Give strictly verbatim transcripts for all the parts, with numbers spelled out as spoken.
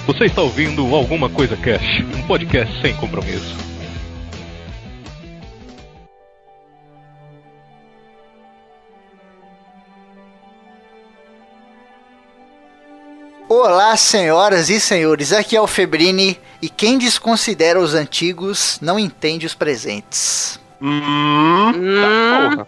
Você está ouvindo Alguma Coisa Cash, um podcast sem compromisso. Olá, senhoras e senhores, aqui é o Febrini e quem desconsidera os antigos não entende os presentes. Hum, hum.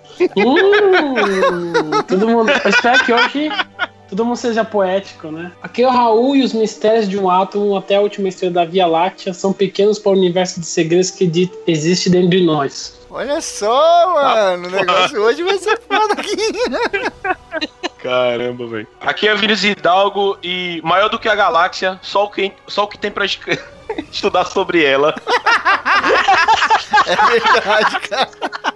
uh, todo mundo, eu espero que hoje todo mundo seja poético, né? Aqui é o Raul e os mistérios de um átomo até a última estrela da Via Láctea são pequenos para o universo de segredos que de, existe dentro de nós. Olha só, mano, o negócio hoje vai ser foda aqui. Caramba, velho. Aqui é Vinícius Hidalgo e maior do que a galáxia, só o que, só o que tem pra estudar sobre ela. É verdade, cara.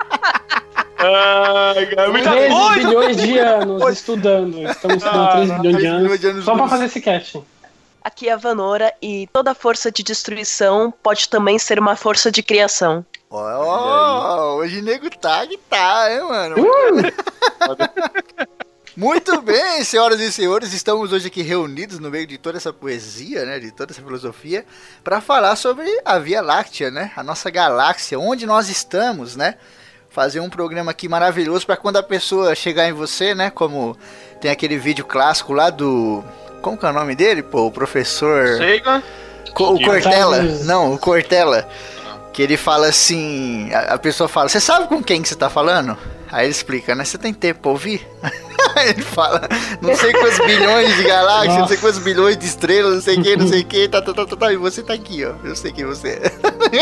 Ai, cara, muita treze coisa. bilhões de anos Oi. estudando. Estamos estudando Ah, treze bilhões de anos, de anos só pra luz. fazer esse casting. Aqui é a Vanora e toda força de destruição pode também ser uma força de criação. Ó, oh, hoje nego tá que tá, hein, mano? Uh! Muito bem, senhoras e senhores, estamos hoje aqui reunidos no meio de toda essa poesia, né, de toda essa filosofia, para falar sobre a Via Láctea, né, a nossa galáxia, onde nós estamos, né, fazer um programa aqui maravilhoso para quando a pessoa chegar em você, né, como tem aquele vídeo clássico lá do, como que é o nome dele, pô, o professor... Seiga? Co- o Cortella, não, o Cortella, que ele fala assim, a, a pessoa fala, você sabe com quem que você tá falando? Aí ele explica, né, você tem tempo pra ouvir? Aí ele fala, não sei quantos bilhões de galáxias, Nossa. não sei quantos bilhões de estrelas, não sei o que, não sei o que, tá, tá, tá, tá, tá, e você tá aqui, ó, eu sei quem você é.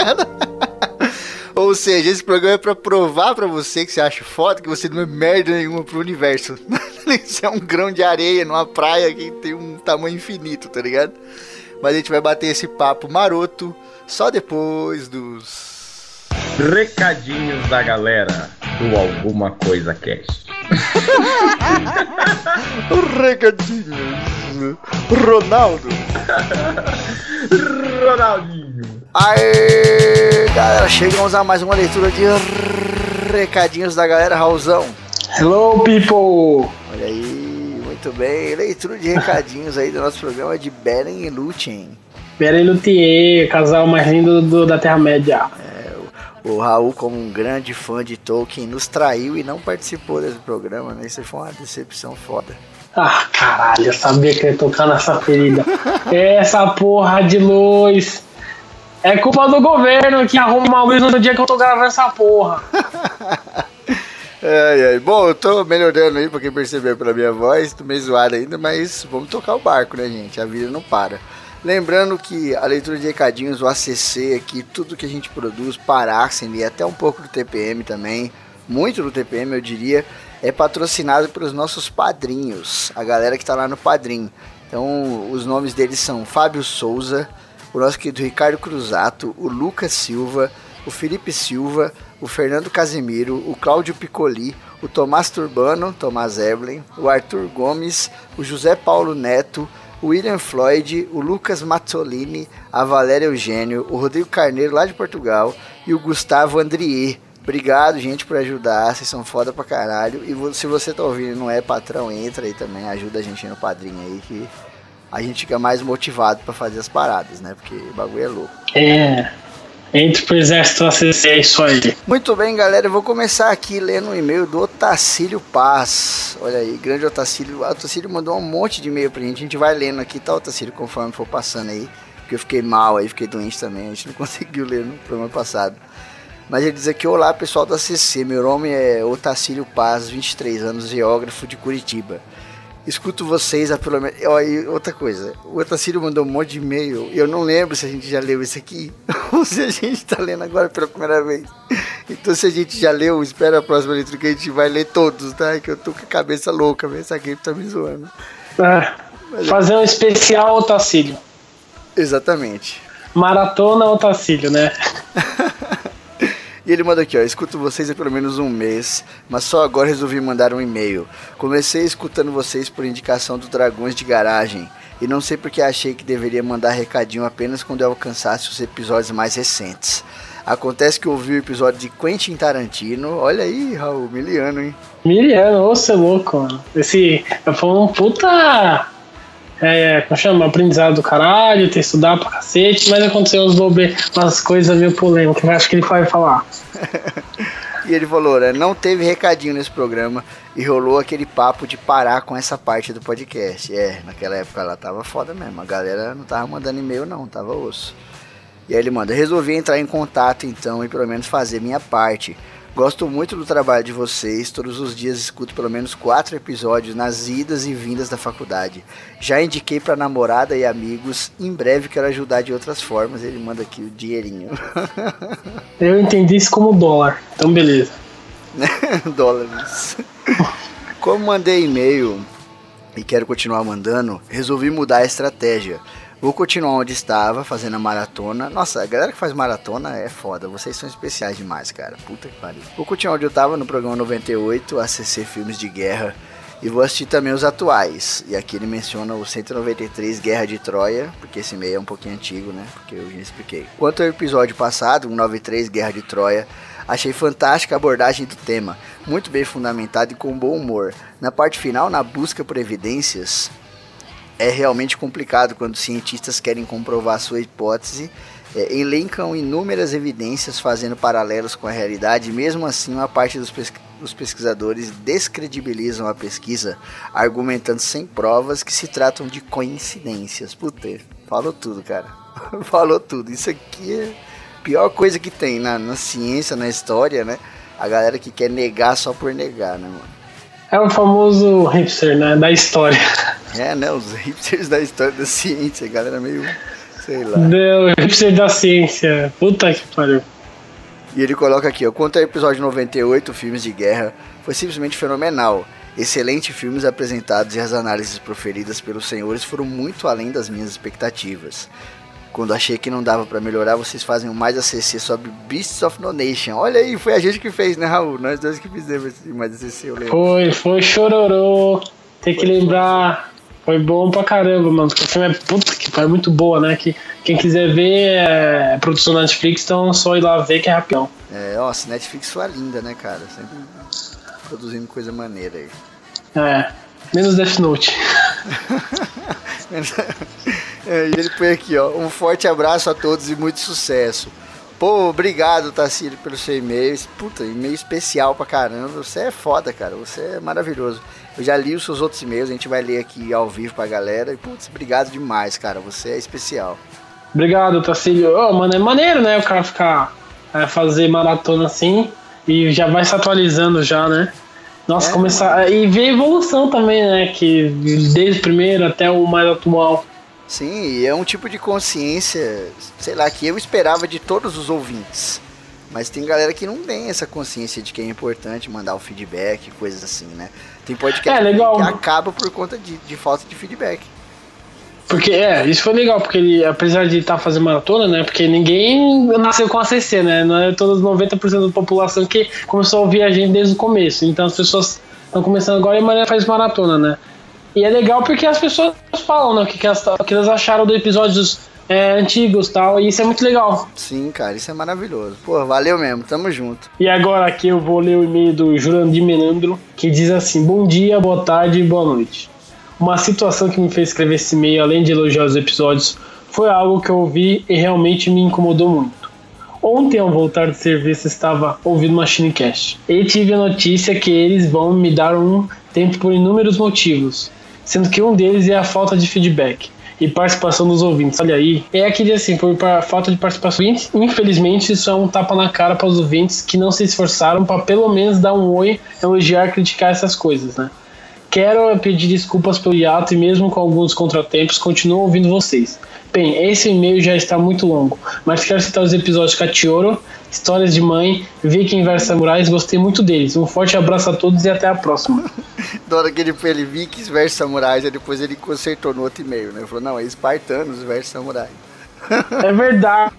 Ou seja, esse programa é pra provar pra você que você acha foda, que você não é merda nenhuma pro universo. Você é um grão de areia numa praia que tem um tamanho infinito, tá ligado? Mas a gente vai bater esse papo maroto só depois dos... Recadinhos da galera do Alguma Coisa Cast. Recadinhos. Ronaldo. Ronaldinho. Aê, galera, chegamos a mais uma leitura de recadinhos da galera, Raulzão. Hello, people! Olha aí, muito bem. Leitura de recadinhos aí do nosso programa de Beren e Lúthien. Beren e Lúthien, casal mais lindo do, da Terra-média. O Raul, como um grande fã de Tolkien, nos traiu e não participou desse programa, né? Isso foi uma decepção foda. Ah, caralho, eu sabia que ia tocar nessa ferida. Essa porra de luz. É culpa do governo que arruma a luz no dia que eu tô gravando essa porra. Ai, ai. Bom, eu tô melhorando aí, pra quem percebeu pela minha voz, tô meio zoado ainda, mas vamos tocar o barco, né, gente? A vida não para. Lembrando que a leitura de recadinhos, o A C C aqui, tudo que a gente produz para a Axen e até um pouco do T P M também, muito do T P M eu diria, é patrocinado pelos nossos padrinhos, a galera que tá lá no Padrim. Então os nomes deles são Fábio Souza, o nosso querido Ricardo Cruzato, o Lucas Silva, o Felipe Silva, o Fernando Casimiro, o Cláudio Piccoli, o Tomás Turbano, Tomás Evelyn, o Arthur Gomes, o José Paulo Neto, o William Floyd, o Lucas Mazzolini, a Valéria Eugênio, o Rodrigo Carneiro lá de Portugal e o Gustavo Andrier. Obrigado, gente, por ajudar, vocês são foda pra caralho. E se você tá ouvindo e não é patrão, entra aí também, ajuda a gente no padrinho aí, que a gente fica mais motivado pra fazer as paradas, né? Porque o bagulho é louco. É, entre pro exército A C C, é isso aí. Muito bem, galera, eu vou começar aqui lendo um e-mail do Otacílio Paz. Olha aí, grande Otacílio. O Otacílio mandou um monte de e-mail pra gente, a gente vai lendo aqui, tá, Otacílio, conforme for passando aí. Porque eu fiquei mal aí, fiquei doente também, a gente não conseguiu ler no programa passado. Mas ele diz aqui, olá pessoal do A C C, meu nome é Otacílio Paz, vinte e três anos, geógrafo de Curitiba. Escuto vocês há pelo menos... E outra coisa, o Otacílio mandou um monte de e-mail, e eu não lembro se a gente já leu esse aqui, ou se a gente tá lendo agora pela primeira vez. Então se a gente já leu, espera a próxima leitura que a gente vai ler todos, tá? Que eu tô com a cabeça louca, essa game tá me zoando. Ah, fazer um especial Otacílio. Exatamente. Maratona Otacílio, né? E ele manda aqui, ó, escuto vocês há pelo menos um mês, mas só agora resolvi mandar um e-mail. Comecei escutando vocês por indicação do Dragões de Garagem, e não sei porque achei que deveria mandar recadinho apenas quando eu alcançasse os episódios mais recentes. Acontece que eu ouvi o episódio de Quentin Tarantino, olha aí, Raul, miliano, hein? Miliano, ô, você é louco, mano. Esse foi um puta É, como chama? Aprendizado do caralho, ter estudado pra cacete, mas aconteceu uns bobe, umas coisas meio polêmicas, acho que ele vai falar. E ele falou, né, não teve recadinho nesse programa e rolou aquele papo de parar com essa parte do podcast. É, naquela época ela tava foda mesmo, a galera não tava mandando e-mail não, tava osso. E aí ele manda, resolvi entrar em contato então e pelo menos fazer minha parte. Gosto muito do trabalho de vocês, todos os dias escuto pelo menos quatro episódios nas idas e vindas da faculdade. Já indiquei pra namorada e amigos, em breve quero ajudar de outras formas. Ele manda aqui o dinheirinho. Eu entendi isso como dólar, então beleza. Dólares. Como mandei e-mail e quero continuar mandando, resolvi mudar a estratégia. Vou continuar onde estava, fazendo a maratona. Nossa, a galera que faz maratona é foda. Vocês são especiais demais, cara. Puta que pariu. Vou continuar onde eu tava, no programa noventa e oito, A C C Filmes de Guerra. E vou assistir também os atuais. E aqui ele menciona o cento e noventa e três, Guerra de Troia. Porque esse e-mail é um pouquinho antigo, né? Porque eu já expliquei. Quanto ao episódio passado, cento e noventa e três, Guerra de Troia, achei fantástica a abordagem do tema. Muito bem fundamentado e com bom humor. Na parte final, na busca por evidências... É realmente complicado quando cientistas querem comprovar sua hipótese, é, elencam inúmeras evidências fazendo paralelos com a realidade, e mesmo assim uma parte dos, pes- dos pesquisadores descredibilizam a pesquisa, argumentando sem provas que se tratam de coincidências. Puta, falou tudo, cara. Falou tudo. Isso aqui é a pior coisa que tem na, na ciência, na história, né? A galera que quer negar só por negar, né, mano? É o famoso hipster, né, da história. É, né, os hipsters da história da ciência, a galera meio, sei lá. Não, hipster da ciência, puta que pariu. E ele coloca aqui, ó, quanto ao episódio noventa e oito, Filmes de Guerra, foi simplesmente fenomenal. Excelentes filmes apresentados e as análises proferidas pelos senhores foram muito além das minhas expectativas. Quando achei que não dava pra melhorar, vocês fazem um mais A C C sobre Beasts of No Nation. Olha aí, foi a gente que fez, né, Raul? Nós dois que fizemos esse mais A C C, eu lembro. Foi, foi chororô. Tem que lembrar, foi bom pra caramba, mano. Porque o filme é puta que pariu, muito boa, né? Que quem quiser ver é produção da Netflix, então só ir lá ver que é rapidão. É, nossa, Netflix foi linda, né, cara? Sempre produzindo coisa maneira aí. É, menos Death Note. É, e ele põe aqui, ó, um forte abraço a todos e muito sucesso. Pô, obrigado, Tassilo, pelo seu e-mail. Puta, e-mail especial pra caramba. Você é foda, cara, você é maravilhoso. Eu já li os seus outros e-mails, a gente vai ler aqui ao vivo pra galera. E, putz, obrigado demais, cara, você é especial. Obrigado, Tassilo. Oh, mano, é maneiro, né, o cara ficar, é, fazer maratona assim e já vai se atualizando já, né? Nossa, é, começar... Mano. E ver a evolução também, né, que desde o primeiro até o mais atual. Sim, e é um tipo de consciência, sei lá, que eu esperava de todos os ouvintes. Mas tem galera que não tem essa consciência de que é importante mandar o feedback, coisas assim, né? Tem podcast é, legal. que acaba por conta de, de falta de feedback. Porque, é, isso foi legal, porque ele, apesar de estar tá fazendo maratona, né? Porque ninguém nasceu com A C C, né? Não é todas noventa por cento da população que começou a ouvir a gente desde o começo. Então as pessoas estão começando agora e a maneira faz maratona, né? E é legal porque as pessoas falam, né, o que, que, elas, o que elas acharam dos episódios é, antigos e tal, e isso é muito legal. Sim, cara, isso é maravilhoso. Pô, valeu mesmo, tamo junto. E agora aqui eu vou ler o e-mail do Jurandir Menandro, que diz assim: bom dia, boa tarde e boa noite. Uma situação que me fez escrever esse e-mail, além de elogiar os episódios, foi algo que eu ouvi e realmente me incomodou muito. Ontem, ao voltar do serviço, estava ouvindo MachineCast e tive a notícia que eles vão me dar um tempo por inúmeros motivos, sendo que um deles é a falta de feedback e participação dos ouvintes. Olha aí, é aquele assim, por falta de participação, infelizmente isso é um tapa na cara para os ouvintes que não se esforçaram para pelo menos dar um oi, elogiar, criticar essas coisas, né? Quero pedir desculpas pelo hiato e mesmo com alguns contratempos, continuo ouvindo vocês. Bem, esse e-mail já está muito longo, mas quero citar os episódios Catioro, Histórias de Mãe, Viking versus Samurais, gostei muito deles. Um forte abraço a todos e até a próxima. Da hora que ele foi ele Vikings versus Samurais, aí depois ele consertou no outro e-mail, né? Ele falou, não, é Espartanos versus Samurais. É verdade,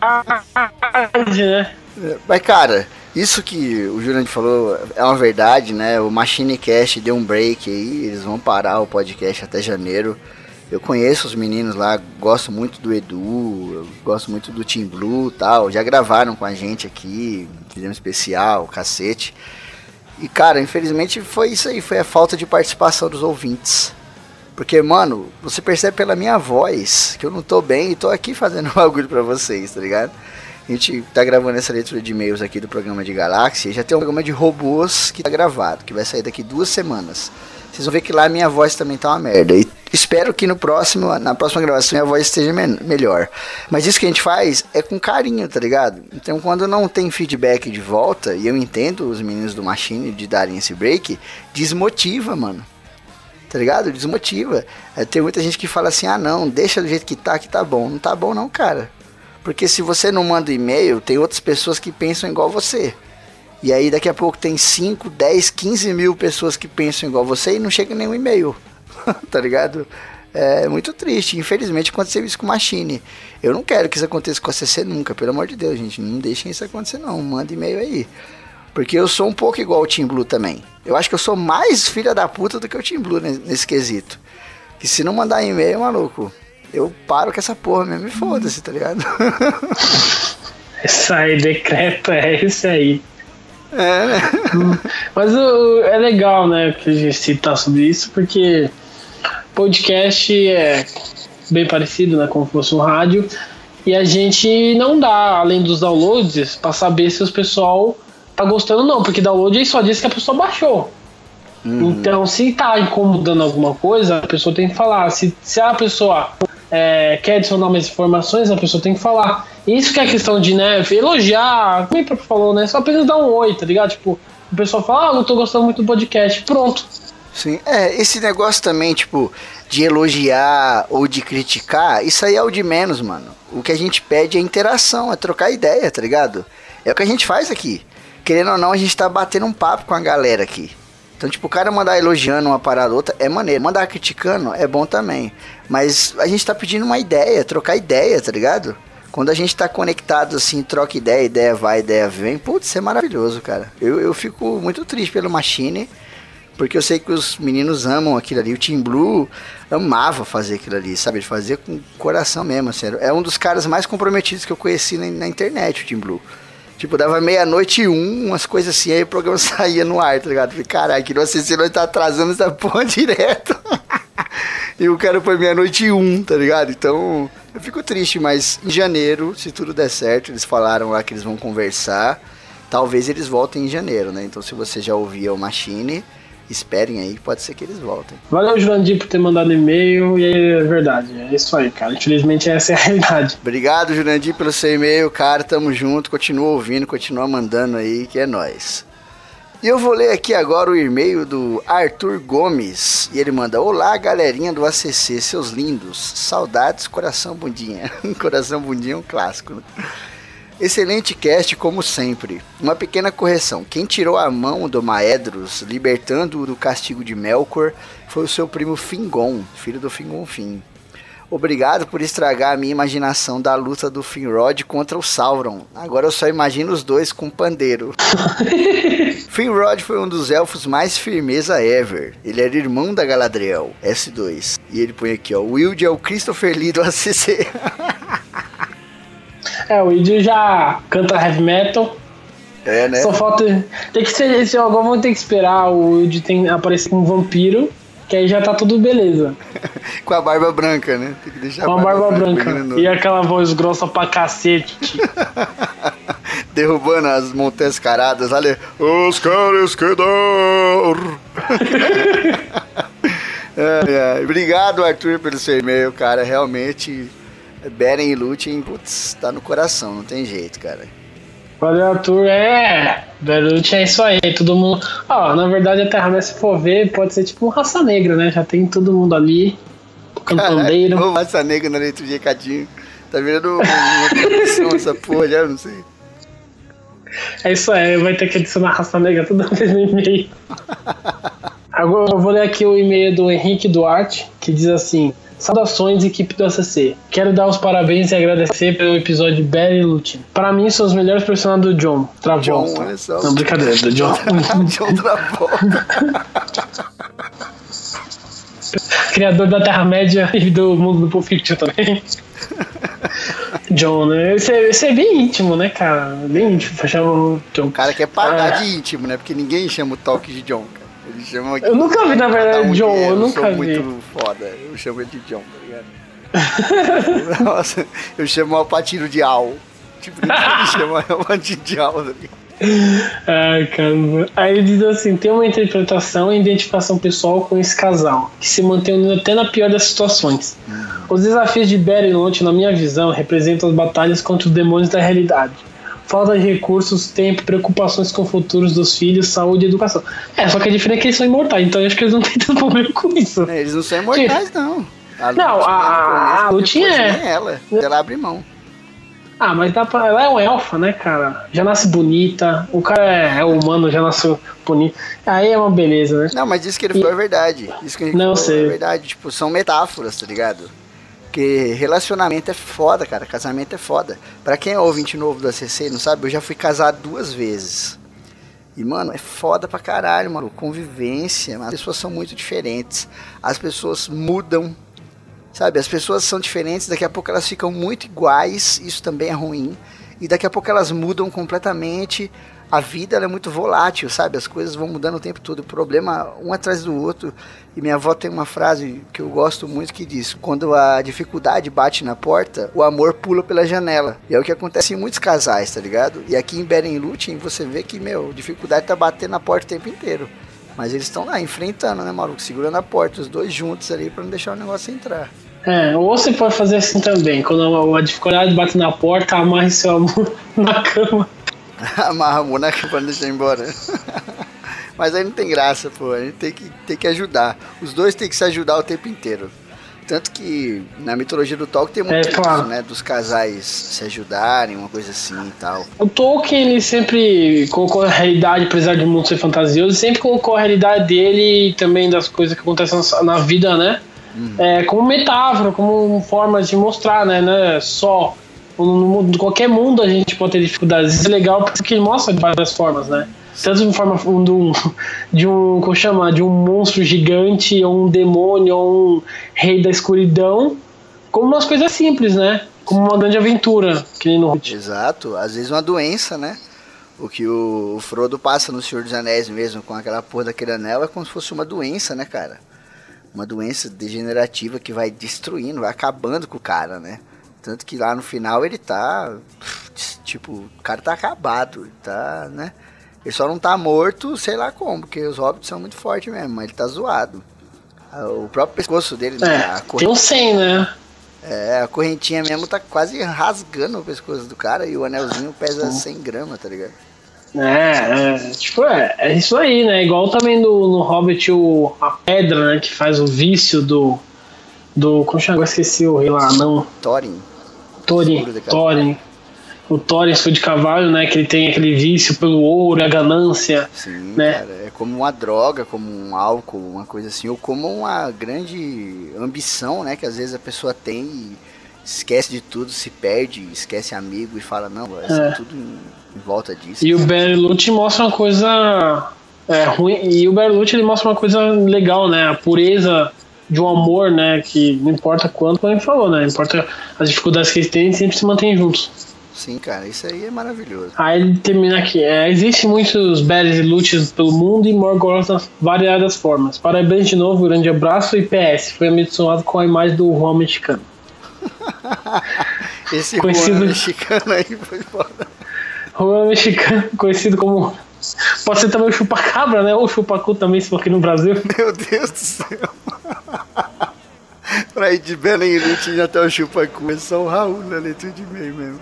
né? Mas, cara, isso que o Jurandir falou é uma verdade, né? O MachineCast deu um break aí, eles vão parar o podcast até janeiro. Eu conheço os meninos lá, gosto muito do Edu, eu gosto muito do Team Blue e tal. Já gravaram com a gente aqui, fizemos especial, cacete. E, cara, infelizmente foi isso aí, foi a falta de participação dos ouvintes. Porque, mano, você percebe pela minha voz que eu não tô bem e tô aqui fazendo um bagulho pra vocês, tá ligado? A gente tá gravando essa leitura de e-mails aqui do programa de Galáxia e já tem um programa de robôs que tá gravado, que vai sair daqui duas semanas. Vocês vão ver que lá a minha voz também tá uma merda. E espero que no próximo, na próxima gravação minha voz esteja me- melhor. Mas isso que a gente faz é com carinho, tá ligado? Então quando não tem feedback de volta, e eu entendo os meninos do Machine de darem esse break, desmotiva, mano. Tá ligado? Desmotiva. É, tem muita gente que fala assim, ah não, deixa do jeito que tá, que tá bom. Não tá bom não, cara. Porque se você não manda e-mail, tem outras pessoas que pensam igual você. E aí daqui a pouco tem cinco, dez, quinze mil pessoas que pensam igual você e não chega nenhum e-mail. Tá ligado? É muito triste. Infelizmente aconteceu isso com o Machine. Eu não quero que isso aconteça com a C C nunca. Pelo amor de Deus, gente. Não deixem isso acontecer não. Manda e-mail aí. Porque eu sou um pouco igual o Team Blue também. Eu acho que eu sou mais filha da puta do que o Team Blue nesse, nesse quesito. Que se não mandar e-mail, maluco, eu paro com essa porra mesmo e foda-se, tá ligado? Esse aí, decreto é esse aí. É, né? Mas o, é legal, né, que a gente citar sobre isso, porque podcast é bem parecido, né, como se fosse um rádio, e a gente não dá, além dos downloads, pra saber se o pessoal tá gostando ou não, porque download aí só diz que a pessoa baixou. Uhum. Então, se tá incomodando alguma coisa, a pessoa tem que falar. Se, se a pessoa é, quer adicionar mais informações, a pessoa tem que falar. Isso que é questão de, né, elogiar, como o próprio falou, né, só apenas dar um oi, tá ligado? Tipo, o pessoal fala, ah, não tô gostando muito do podcast, pronto. Sim, é, esse negócio também, tipo, de elogiar ou de criticar, isso aí é o de menos, mano. O que a gente pede é interação, é trocar ideia, tá ligado? É o que a gente faz aqui. Querendo ou não, a gente tá batendo um papo com a galera aqui. Então, tipo, o cara mandar elogiando uma parada ou outra é maneiro. Mandar criticando é bom também. Mas a gente tá pedindo uma ideia, trocar ideia, tá ligado? Quando a gente tá conectado assim, troca ideia, ideia vai, ideia vem, putz, isso é maravilhoso, cara. Eu, eu fico muito triste pelo Machine, porque eu sei que os meninos amam aquilo ali. O Team Blue amava fazer aquilo ali, sabe? Ele fazia com coração mesmo, assim. É um dos caras mais comprometidos que eu conheci na, na internet, o Team Blue. Tipo, dava meia-noite e um, umas coisas assim, aí o programa saía no ar, tá ligado? Falei, caralho, que não assistir, nós tá atrasando essa porra direto. E o cara foi meia-noite e um, tá ligado? Então, eu fico triste, mas em janeiro, se tudo der certo, eles falaram lá que eles vão conversar, talvez eles voltem em janeiro, né? Então, se você já ouvia o Machine, esperem aí, pode ser que eles voltem. Valeu, Jurandir, por ter mandado e-mail, e é verdade, é isso aí, cara. Infelizmente, essa é a realidade. Obrigado, Jurandir, pelo seu e-mail, cara, tamo junto, continua ouvindo, continua mandando aí, que é nóis. E eu vou ler aqui agora o e-mail do Arthur Gomes, e ele manda: olá, galerinha do A C C, seus lindos, saudades, coração bundinha. Coração bundinha é um clássico, né? Excelente cast, como sempre. Uma pequena correção: quem tirou a mão do Maedros, libertando-o do castigo de Melkor, foi o seu primo Fingon, filho do Fingon Fin. Obrigado por estragar a minha imaginação da luta do Finrod contra o Sauron. Agora eu só imagino os dois com pandeiro. Finrod foi um dos elfos mais firmeza ever. Ele era irmão da Galadriel, S dois. E ele põe aqui, ó, o Wild é o Christopher Lee do A C C. É, o Wild já canta heavy metal. É, né? Só falta... Tem que ser esse, agora vamos ter que esperar o Wild tem, aparecer com um vampiro, que aí já tá tudo beleza. Com a barba branca, né? Tem que deixar com a barba, barba branca. branca. E aquela voz grossa pra cacete. Derrubando as montanhas caradas. Olha, os caras que dão. é, é. Obrigado, Arthur, pelo seu e-mail, cara. Realmente, Beren e Lúthien, putz, tá no coração, não tem jeito, cara. Valeu, Arthur. É, Lúthien é isso aí, todo mundo. Ó, na verdade, a Terra-média, se for ver, pode ser tipo um raça negra, né? Já tem todo mundo ali, cantandeiro. Caralho, raça negra na letra de recadinho. Tá virando uma tradição essa porra já, não sei. É isso aí, vai ter que adicionar raça negra toda vez no e-mail. Agora eu vou ler aqui o e-mail do Henrique Duarte, que diz assim: saudações, equipe do A C C. Quero dar os parabéns e agradecer pelo episódio de Beren e Lúthien. Para mim, são os melhores personagens do John Travolta. John, olha só. Não, brincadeira, do John. John Travolta. Criador da Terra-média e do mundo do Pulp Fiction também. John, né? Esse é, esse é bem íntimo, né, cara? Bem íntimo. Chama o John. O cara quer pagar ah. de íntimo, né? Porque ninguém chama o toque de John, cara. Ele Me chamam aqui. Eu nunca vi, na verdade, um John, dia, eu nunca sou vi. muito foda. Eu chamo ele de John, tá ligado? Nossa, eu chamo o Alpatino de Al. Tipo, ele me chama Alpatino de Al, tá ligado? Ai, caramba. Aí ele diz assim: tem uma interpretação e identificação pessoal com esse casal, que se mantém unido até na pior das situações. Uhum. Os desafios de Beren e Lúthien, na minha visão, representam as batalhas contra os demônios da realidade. Falta de recursos, tempo, preocupações com o futuro dos filhos, saúde e educação. É, só que a diferença é que eles são imortais, então eu acho que eles não têm tanto problema com isso. É, eles não são imortais, que... não. A não, Lúthien, a, a Lúthien é. Ela, ela abre mão. Ah, mas dá pra... ela é um elfa, né, cara? Já nasce bonita, o cara é, é humano, já nasceu bonito. Aí é uma beleza, né? Não, mas isso que ele falou e... é verdade. Isso que ele não falou sei. é verdade. Tipo, são metáforas, tá ligado? Porque relacionamento é foda, cara. Casamento é foda. Pra quem é ouvinte novo do A C C, não sabe, eu já fui casado duas vezes. E, mano, é foda pra caralho, mano. Convivência, mano. As pessoas são muito diferentes. As pessoas mudam. Sabe, as pessoas são diferentes, daqui a pouco elas ficam muito iguais, isso também é ruim, e daqui a pouco elas mudam completamente, a vida ela é muito volátil, sabe, as coisas vão mudando o tempo todo, o problema um atrás do outro, e minha avó tem uma frase que eu gosto muito que diz, quando a dificuldade bate na porta, o amor pula pela janela, e é o que acontece em muitos casais, tá ligado? E aqui em Beren e Lúthien você vê que, meu, dificuldade tá batendo na porta o tempo inteiro. Mas eles estão lá enfrentando, né, maluco? Segurando a porta, os dois juntos ali pra não deixar o negócio entrar. É, ou você pode fazer assim também. Quando a dificuldade bate na porta, amarre seu amor na cama. Amarra o amor na cama pra não deixar embora. Mas aí não tem graça, pô. A gente tem que, tem que ajudar. Os dois tem que se ajudar o tempo inteiro. Tanto que na mitologia do Tolkien tem muito é, isso, claro. né? Dos casais se ajudarem, uma coisa assim e tal. O Tolkien, ele sempre colocou a realidade, apesar do mundo ser fantasioso, sempre colocou a realidade dele e também das coisas que acontecem na vida, né? Hum. É, como metáfora, como forma de mostrar, né? Não é só. No, no, qualquer mundo a gente pode ter dificuldades. Isso é legal porque ele mostra de várias formas, né? Tanto em forma de um, de um, como chama, de um monstro gigante, ou um demônio, ou um rei da escuridão, como umas coisas simples, né? Como uma grande aventura, que nem no Hobbit. Exato, às vezes uma doença, né? O que o Frodo passa no Senhor dos Anéis mesmo, com aquela porra daquele anel, é como se fosse uma doença, né, cara? Uma doença degenerativa que vai destruindo, vai acabando com o cara, né? Tanto que lá no final ele tá, tipo, o cara tá acabado, ele tá, né? Ele só não tá morto, sei lá como, porque os hobbits são muito fortes mesmo, mas ele tá zoado. O próprio pescoço dele, é, né? A tem um cem, né? É, a correntinha mesmo tá quase rasgando o pescoço do cara e o anelzinho pesa cem gramas, tá ligado? É, é, tipo, é, é isso aí, né? Igual também no, no Hobbit, o, a pedra, né? Que faz o vício do... do como chama? Eu esqueci o rei lá, não. Thorin. Thorin, Thorin. O Thorin foi de cavalo, né? Que ele tem aquele vício pelo ouro, a ganância. Sim, né? Cara, é como uma droga, como um álcool, uma coisa assim, ou como uma grande ambição, né? Que às vezes a pessoa tem e esquece de tudo, se perde, esquece amigo e fala, não, vai ser é. tudo em, em volta disso. E o Beren e Lúthien mostra uma coisa é, ruim, e o Beren e Lúthien ele mostra uma coisa legal, né? A pureza de um amor, né? Que não importa quanto, como a gente falou, né? Não importa as dificuldades que eles têm, sempre se mantêm juntos. Sim, cara, isso aí é maravilhoso. Aí ele termina aqui. É, Existem muitos Berens e Lúthiens pelo mundo e Morgoth nas variadas formas. Parabéns de novo, grande abraço e P S. Foi abençoado com a imagem do Juan mexicano. Esse conhecido... Juan mexicano aí foi foda. Juan mexicano, conhecido como... Pode ser também o chupa-cabra, né? Ou chupa-cu também, se for aqui no Brasil. Meu Deus do céu. Pra ir de Beren e Lúthien até o chupa-cu, é só o Raul na letra de e-mail mesmo.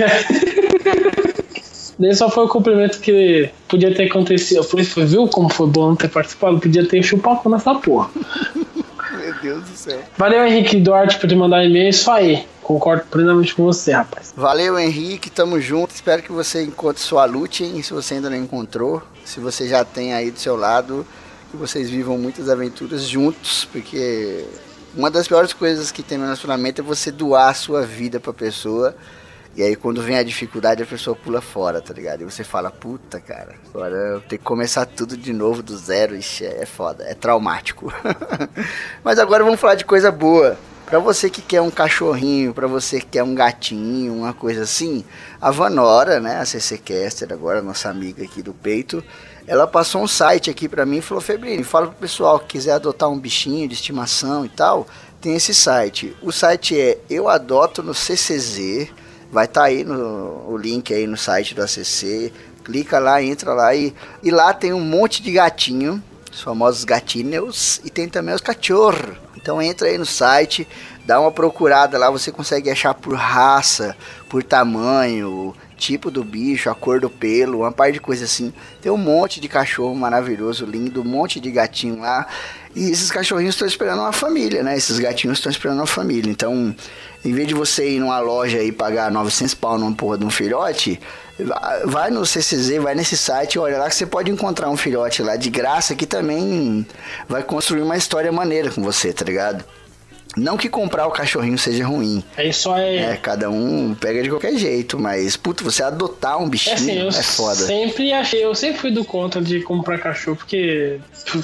Daí só foi o cumprimento que podia ter acontecido. Eu falei, viu como foi bom não ter participado? Podia ter chupa-cu nessa porra. Meu Deus do céu. Valeu, Henrique Duarte, por te mandar e-mail. Isso aí. Concordo plenamente com você, rapaz. Valeu, Henrique. Tamo junto. Espero que você encontre sua Lúthien. Se você ainda não encontrou, se você já tem aí do seu lado, que vocês vivam muitas aventuras juntos, porque uma das piores coisas que tem no relacionamento é você doar a sua vida pra pessoa. E aí quando vem a dificuldade a pessoa pula fora, tá ligado? E você fala, puta, cara, agora eu tenho que começar tudo de novo do zero. Ixi, é foda, é traumático. Mas agora vamos falar de coisa boa. Pra você que quer um cachorrinho, pra você que quer um gatinho, uma coisa assim, a Vanora, né, a CCcaster agora, nossa amiga aqui do peito, ela passou um site aqui pra mim e falou: Febrini, fala pro pessoal que quiser adotar um bichinho de estimação e tal, tem esse site. O site é Eu Adoto no C C Z, vai estar tá aí no, o link aí no site do A C C, clica lá, entra lá e, e lá tem um monte de gatinho, os famosos gatinhos, e tem também os cachorros. Então entra aí no site, dá uma procurada lá, você consegue achar por raça, por tamanho, tipo do bicho, a cor do pelo, uma par de coisa assim. Tem um monte de cachorro maravilhoso, lindo, um monte de gatinho lá. E esses cachorrinhos estão esperando uma família, né? Esses gatinhos estão esperando uma família. Então, em vez de você ir numa loja e pagar novecentos pau numa porra de um filhote, vai no C C Z, vai nesse site, olha lá que você pode encontrar um filhote lá de graça que também vai construir uma história maneira com você, tá ligado? Não que comprar o cachorrinho seja ruim. É isso aí. É, cada um pega de qualquer jeito, mas, puto, você adotar um bichinho é, assim, eu é foda. Sempre achei, eu sempre fui do contra de comprar cachorro, porque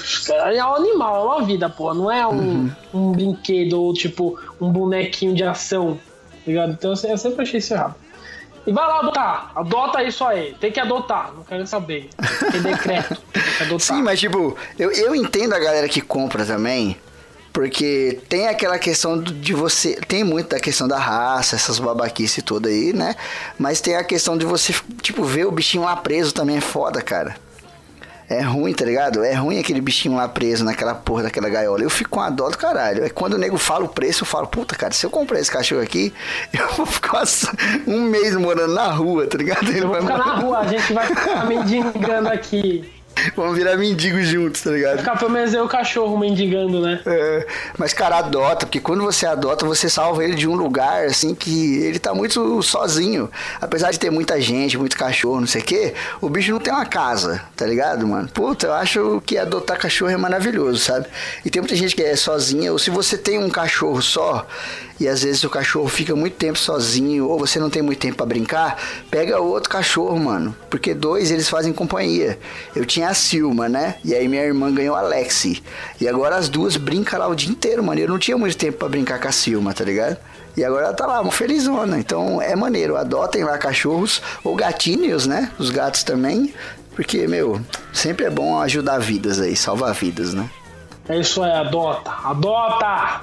é um animal, é uma vida, pô. Não é um, uhum. um brinquedo ou, tipo, um bonequinho de ação, tá ligado? Então eu sempre achei isso errado. E vai lá adotar, adota isso aí, tem que adotar, não quero saber, tem decreto, tem que adotar. Sim, mas tipo, eu, eu entendo a galera que compra também, porque tem aquela questão de você, tem muito da questão da raça, essas babaquices toda aí, né, mas tem a questão de você, tipo, ver o bichinho lá preso também é foda, cara. É ruim, tá ligado? É ruim aquele bichinho lá preso naquela porra daquela gaiola. Eu fico com a dó do caralho. É quando o nego fala o preço, eu falo, puta, cara, se eu comprar esse cachorro aqui, eu vou ficar um mês morando na rua, tá ligado? Ele eu vou vai ficar na rua, a gente vai ficar mendigando aqui. Vamos virar mendigos juntos, tá ligado? Ficar pelo menos eu o cachorro mendigando, né? É, mas, cara, adota, porque quando você adota, você salva ele de um lugar, assim, que ele tá muito sozinho. Apesar de ter muita gente, muito cachorro, não sei o quê, o bicho não tem uma casa, tá ligado, mano? Puta, eu acho que adotar cachorro é maravilhoso, sabe? E tem muita gente que é sozinha, ou se você tem um cachorro só, e às vezes o cachorro fica muito tempo sozinho, ou você não tem muito tempo pra brincar, pega outro cachorro, mano. Porque dois, eles fazem companhia. Eu tinha a Silma, né? E aí minha irmã ganhou a Alexi. E agora as duas brincam lá o dia inteiro, mano. Eu não tinha muito tempo pra brincar com a Silma, tá ligado? E agora ela tá lá, uma felizona. Então é maneiro. Adotem lá cachorros ou gatinhos, né? Os gatos também. Porque, meu, sempre é bom ajudar vidas aí, salvar vidas, né? É isso aí, adota, adota!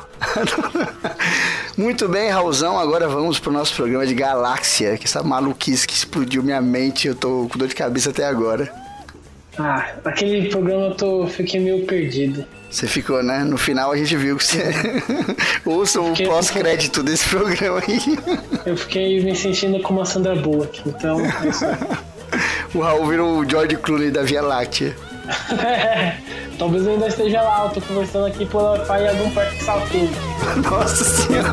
Muito bem, Raulzão, agora vamos pro nosso programa de Galáxia, que essa maluquice que explodiu minha mente, eu tô com dor de cabeça até agora. Ah, naquele programa eu tô, fiquei meio perdido. Você ficou, né? No final a gente viu que você... Ouça o pós-crédito desse programa aí. Eu fiquei me sentindo como a Sandra Bullock, então é isso aí. O Raul virou o George Clooney da Via Láctea. É, talvez eu ainda esteja lá, eu tô conversando aqui pela Wi-Fi em algum parque de Saturno. Nossa senhora.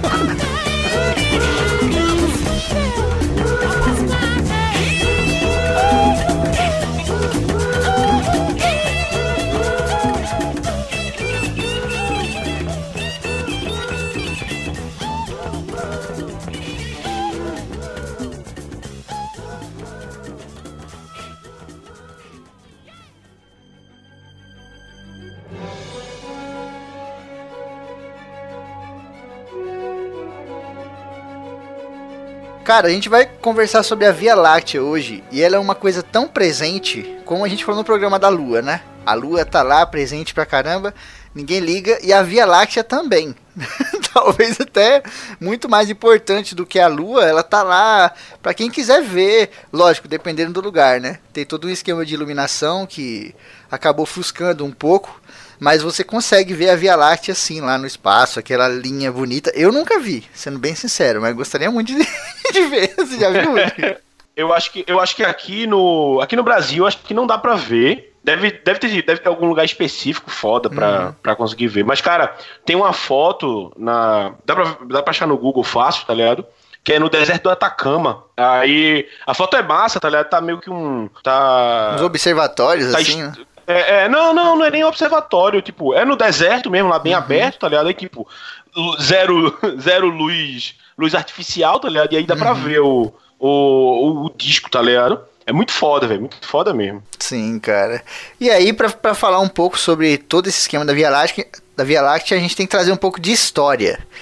Cara, a gente vai conversar sobre a Via Láctea hoje, e ela é uma coisa tão presente, como a gente falou no programa da Lua, né? A Lua tá lá, presente pra caramba, ninguém liga, e a Via Láctea também. Talvez até muito mais importante do que a Lua, ela tá lá pra quem quiser ver, lógico, dependendo do lugar, né? Tem todo um esquema de iluminação que acabou ofuscando um pouco, mas você consegue ver a Via Láctea assim, lá no espaço, aquela linha bonita. Eu nunca vi, sendo bem sincero, mas gostaria muito de, de ver. Você já viu? eu, acho que, eu acho que aqui no, aqui no Brasil, acho que não dá pra ver. Deve, deve, ter, deve ter algum lugar específico foda pra, hum. pra conseguir ver. Mas, cara, tem uma foto, na dá, pra, dá pra achar no Google fácil, tá ligado? Que é no deserto do Atacama. Aí a foto é massa, tá ligado? Tá meio que um... Tá, uns observatórios, tá assim, est... né? É, é, não, não, não é nem observatório, tipo, é no deserto mesmo, lá bem uhum. aberto, tá ligado? Aí, tipo, zero, zero luz, luz artificial, tá ligado? E aí dá uhum. pra ver o, o, o, o disco, tá ligado? É muito foda, velho, muito foda mesmo. Sim, cara. E aí, pra, pra falar um pouco sobre todo esse esquema da Via Láctea, da Via Láctea, a gente tem que trazer um pouco de história.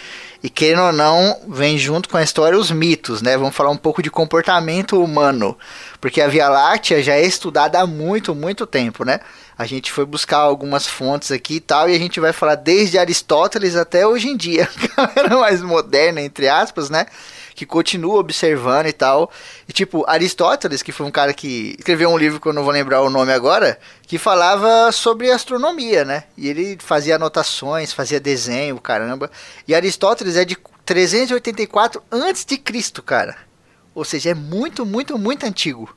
E querendo ou não, vem junto com a história os mitos, né? Vamos falar um pouco de comportamento humano. Porque a Via Láctea já é estudada há muito, muito tempo, né? A gente foi buscar algumas fontes aqui e tal, e a gente vai falar desde Aristóteles até hoje em dia. A galera mais moderna, entre aspas, né? Que continua observando e tal. E tipo, Aristóteles, que foi um cara que escreveu um livro que eu não vou lembrar o nome agora, que falava sobre astronomia, né? E ele fazia anotações, fazia desenho, caramba. E Aristóteles é de trezentos e oitenta e quatro antes de Cristo, cara. Ou seja, é muito, muito, muito antigo.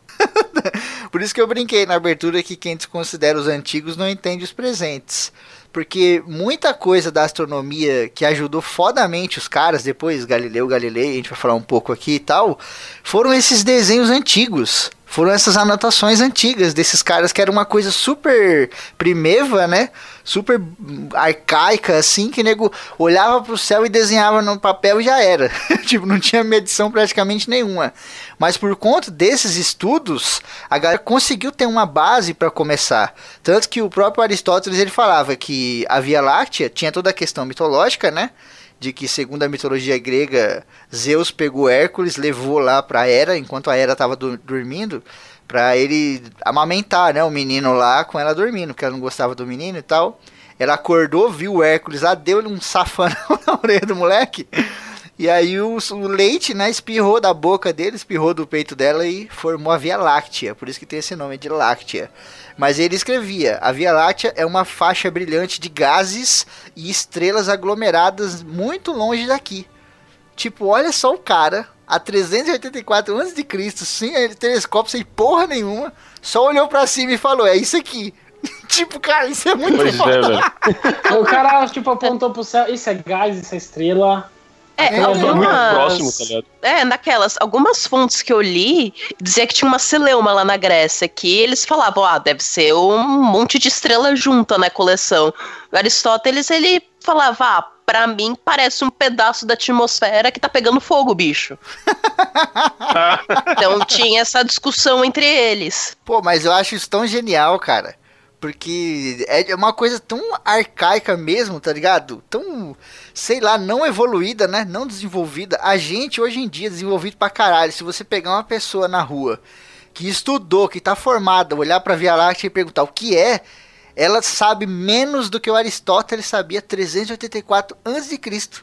Por isso que eu brinquei na abertura que quem desconsidera os antigos não entende os presentes. Porque muita coisa da astronomia que ajudou fodamente os caras, depois Galileu Galilei, a gente vai falar um pouco aqui e tal, foram esses desenhos antigos. Foram essas anotações antigas desses caras que era uma coisa super primeva, né? Super arcaica, assim, que o nego olhava pro céu e desenhava no papel e já era. Tipo, não tinha medição praticamente nenhuma. Mas por conta desses estudos, a galera conseguiu ter uma base para começar. Tanto que o próprio Aristóteles, ele falava que a Via Láctea tinha toda a questão mitológica, né? De que, segundo a mitologia grega, Zeus pegou Hércules, levou lá pra Hera, enquanto a Hera estava do, dormindo, pra ele amamentar, né, o menino lá com ela dormindo, porque ela não gostava do menino e tal. Ela acordou, viu o Hércules lá, deu-lhe um safanão na orelha do moleque, e aí o, o leite, né, espirrou da boca dele, espirrou do peito dela e formou a Via Láctea, por isso que tem esse nome de Láctea. Mas ele escrevia, a Via Láctea é uma faixa brilhante de gases e estrelas aglomeradas muito longe daqui. Tipo, olha só o cara, a trezentos e oitenta e quatro antes de Cristo, sem telescópio, sem porra nenhuma, só olhou pra cima e falou, é isso aqui. Tipo, cara, isso é muito Pois foda. é, velho. O cara, tipo, apontou pro céu, isso é gás, isso é estrela. É, É, algumas, Muito próximo, tá ligado? é, naquelas, algumas fontes que eu li, dizia que tinha uma celeuma lá na Grécia, que eles falavam, ah, deve ser um monte de estrela junta na coleção. O Aristóteles, ele falava, ah, pra mim parece um pedaço da atmosfera que tá pegando fogo, bicho. Então tinha essa discussão entre eles. Pô, mas eu acho isso tão genial, cara. Porque é uma coisa tão arcaica mesmo, tá ligado? Tão, sei lá, não evoluída, né? Não desenvolvida. A gente, hoje em dia, é desenvolvido pra caralho. Se você pegar uma pessoa na rua que estudou, que tá formada, olhar pra Via Láctea e perguntar o que é, ela sabe menos do que o Aristóteles sabia trezentos e oitenta e quatro antes de Cristo.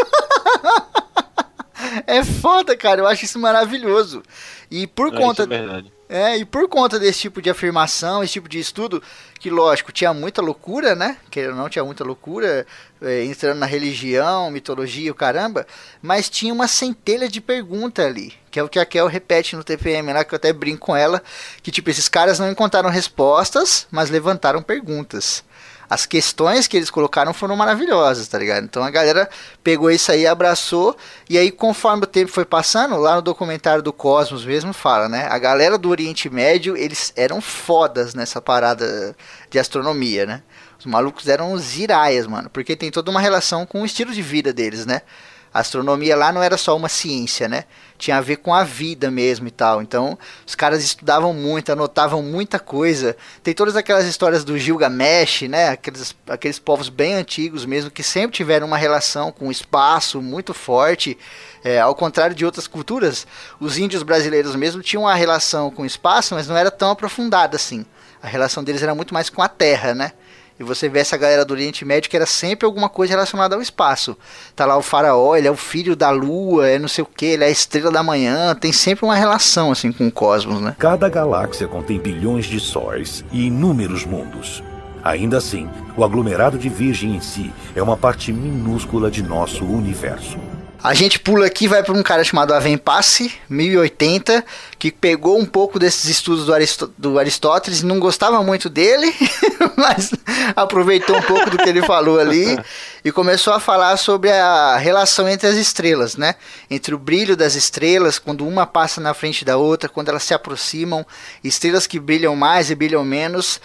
É foda, cara. Eu acho isso maravilhoso. E por É, conta... isso é verdade. É, e por conta desse tipo de afirmação, esse tipo de estudo, que lógico, tinha muita loucura, né? Que não tinha muita loucura, é, entrando na religião, mitologia, o caramba, mas tinha uma centelha de pergunta ali, que é o que a Kel repete no T P M lá, que eu até brinco com ela, que tipo, esses caras não encontraram respostas, mas levantaram perguntas. As questões que eles colocaram foram maravilhosas, tá ligado? Então a galera pegou isso aí, abraçou, e aí conforme o tempo foi passando, lá no documentário do Cosmos mesmo fala, né? A galera do Oriente Médio, eles eram fodas nessa parada de astronomia, né? Os malucos eram ziraias, mano, porque tem toda uma relação com o estilo de vida deles, né? A astronomia lá não era só uma ciência, né? Tinha a ver com a vida mesmo e tal. Então, os caras estudavam muito, anotavam muita coisa. Tem todas aquelas histórias do Gilgamesh, né? Aqueles, aqueles povos bem antigos mesmo, que sempre tiveram uma relação com o espaço muito forte. É, ao contrário de outras culturas, os índios brasileiros mesmo tinham uma relação com o espaço, mas não era tão aprofundada assim. A relação deles era muito mais com a Terra, né? E você vê essa galera do Oriente Médio que era sempre alguma coisa relacionada ao espaço. Tá lá o faraó, ele é o filho da lua, é não sei o que, ele é a estrela da manhã. Tem sempre uma relação assim com o cosmos, né? Cada galáxia contém bilhões de sóis e inúmeros mundos. Ainda assim, o aglomerado de Virgem em si é uma parte minúscula de nosso universo. A gente pula aqui e vai para um cara chamado Aven Passe, mil e oitenta, que pegou um pouco desses estudos do, Aristó do Aristóteles, não gostava muito dele, mas aproveitou um pouco do que ele falou ali e começou a falar sobre a relação entre as estrelas, né? Entre o brilho das estrelas, quando uma passa na frente da outra, quando elas se aproximam, estrelas que brilham mais e brilham menos.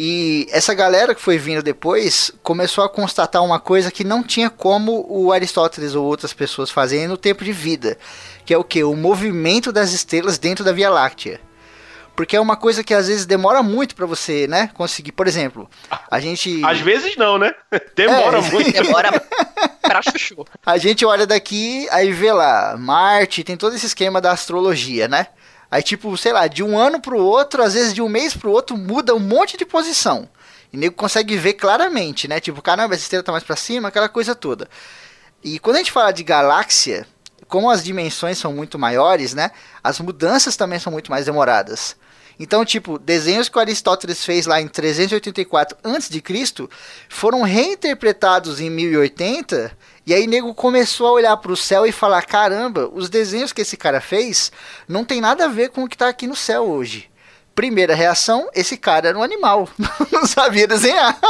E essa galera que foi vindo depois começou a constatar uma coisa que não tinha como o Aristóteles ou outras pessoas fazerem no tempo de vida, que é o que? O movimento das estrelas dentro da Via Láctea. Porque é uma coisa que às vezes demora muito pra você, né, conseguir. Por exemplo, a gente... Às vezes não, né? Demora É. muito. Demora pra chuchu. A gente olha daqui, aí vê lá, Marte, tem todo esse esquema da astrologia, né? Aí tipo, sei lá, de um ano pro outro, às vezes de um mês pro outro, muda um monte de posição. E o nego consegue ver claramente, né? Tipo, caramba, essa estrela tá mais pra cima, aquela coisa toda. E quando a gente fala de galáxia, como as dimensões são muito maiores, né? As mudanças também são muito mais demoradas. Então, tipo, desenhos que o Aristóteles fez lá em trezentos e oitenta e quatro antes de Cristo foram reinterpretados em mil e oitenta, e aí nego começou a olhar para o céu e falar, caramba, os desenhos que esse cara fez não tem nada a ver com o que está aqui no céu hoje. Primeira reação, esse cara era um animal, não sabia desenhar.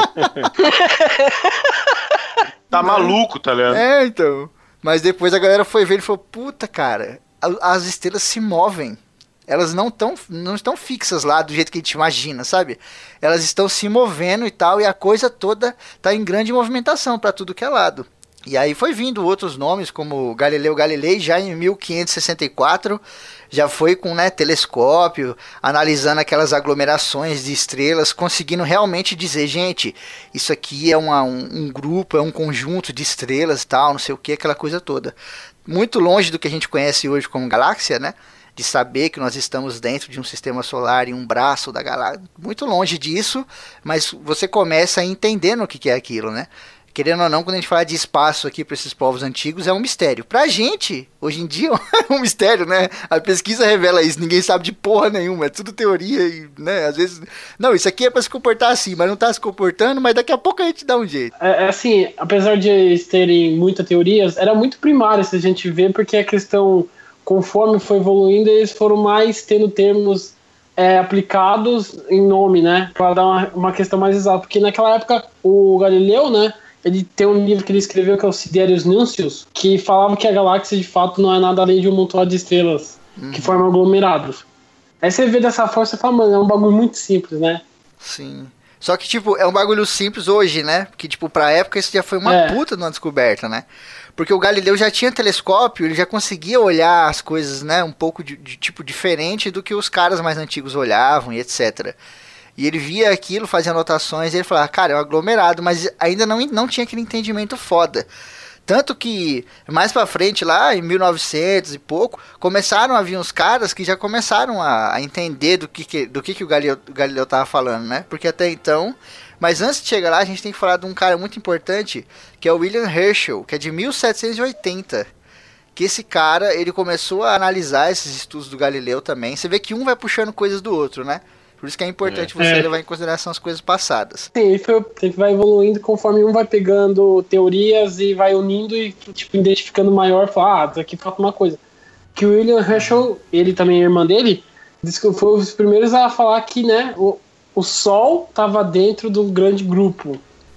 Tá maluco, tá ligado? É, então. Mas depois a galera foi ver e falou, puta, cara, a- as estrelas se movem. Elas não, tão, não estão fixas lá do jeito que a gente imagina, sabe? Elas estão se movendo e tal, e a coisa toda tá em grande movimentação para tudo que é lado. E aí foi vindo outros nomes, como Galileu Galilei, já em mil quinhentos e sessenta e quatro, já foi com, né, telescópio, analisando aquelas aglomerações de estrelas, conseguindo realmente dizer, gente, isso aqui é uma, um, um grupo, é um conjunto de estrelas e tal, não sei o que, aquela coisa toda. Muito longe do que a gente conhece hoje como galáxia, né? De saber que nós estamos dentro de um sistema solar e um braço da galáxia, muito longe disso, mas você começa a entender no que, que é aquilo, né? Querendo ou não, quando a gente fala de espaço aqui para esses povos antigos, é um mistério. Pra gente, hoje em dia, é um mistério, né? A pesquisa revela isso, ninguém sabe de porra nenhuma, é tudo teoria e, né, às vezes... Não, isso aqui é para se comportar assim, mas não tá se comportando, mas daqui a pouco a gente dá um jeito. É, é assim, apesar de eles terem muitas teorias, era muito primário se a gente vê, porque a questão, conforme foi evoluindo, eles foram mais tendo termos é, aplicados em nome, né? Para dar uma, uma questão mais exata. Porque naquela época, o Galileu, né? Ele tem um livro que ele escreveu que é o Sidereus Nuncius, que falava que a galáxia de fato não é nada além de um montão de estrelas uhum. que formam aglomerados. Aí você vê dessa forma e fala, mano, é um bagulho muito simples, né? Sim. Só que, tipo, é um bagulho simples hoje, né? Porque, tipo, pra época isso já foi uma é. puta de uma descoberta, né? Porque o Galileu já tinha telescópio, ele já conseguia olhar as coisas, né? Um pouco de, de tipo diferente do que os caras mais antigos olhavam e etcétera. E ele via aquilo, fazia anotações, e ele falava, cara, é um aglomerado, mas ainda não, não tinha aquele entendimento foda. Tanto que, mais pra frente, lá em mil e novecentos e pouco, começaram a vir uns caras que já começaram a, a entender do que, que, do que, que o Galileu, o Galileu tava falando, né? Porque até então... Mas antes de chegar lá, a gente tem que falar de um cara muito importante, que é o William Herschel, que é de mil setecentos e oitenta. Que esse cara, ele começou a analisar esses estudos do Galileu também. Você vê que um vai puxando coisas do outro, né? Por isso que é importante é. você é. levar em consideração as coisas passadas. Sim, ele vai evoluindo conforme um vai pegando teorias e vai unindo e tipo, identificando maior, fala, ah, daqui falta uma coisa. Que o William Herschel, ele também é irmã dele, disse que foi os primeiros a falar que, né, o, o Sol estava dentro do grande grupo.